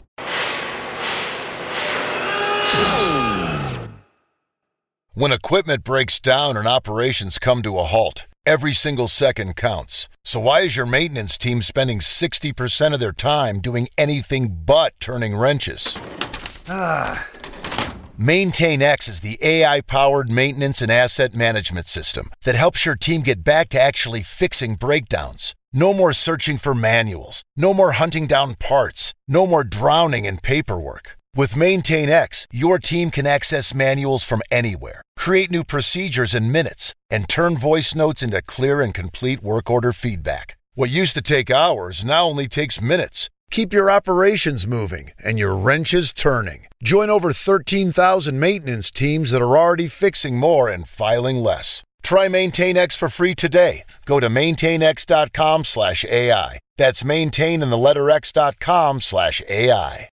[SPEAKER 12] When equipment breaks down and operations come to a halt, every single second counts. So why is your maintenance team spending sixty percent of their time doing anything but turning wrenches? Ah. MaintainX is the A I-powered maintenance and asset management system that helps your team get back to actually fixing breakdowns. No more searching for manuals. No more hunting down parts. No more drowning in paperwork. With MaintainX, your team can access manuals from anywhere, create new procedures in minutes, and turn voice notes into clear and complete work order feedback. What used to take hours now only takes minutes. Keep your operations moving and your wrenches turning. Join over thirteen thousand maintenance teams that are already fixing more and filing less. Try MaintainX for free today. Go to maintainx.com slash AI. That's maintain in the letter X dot com slash AI.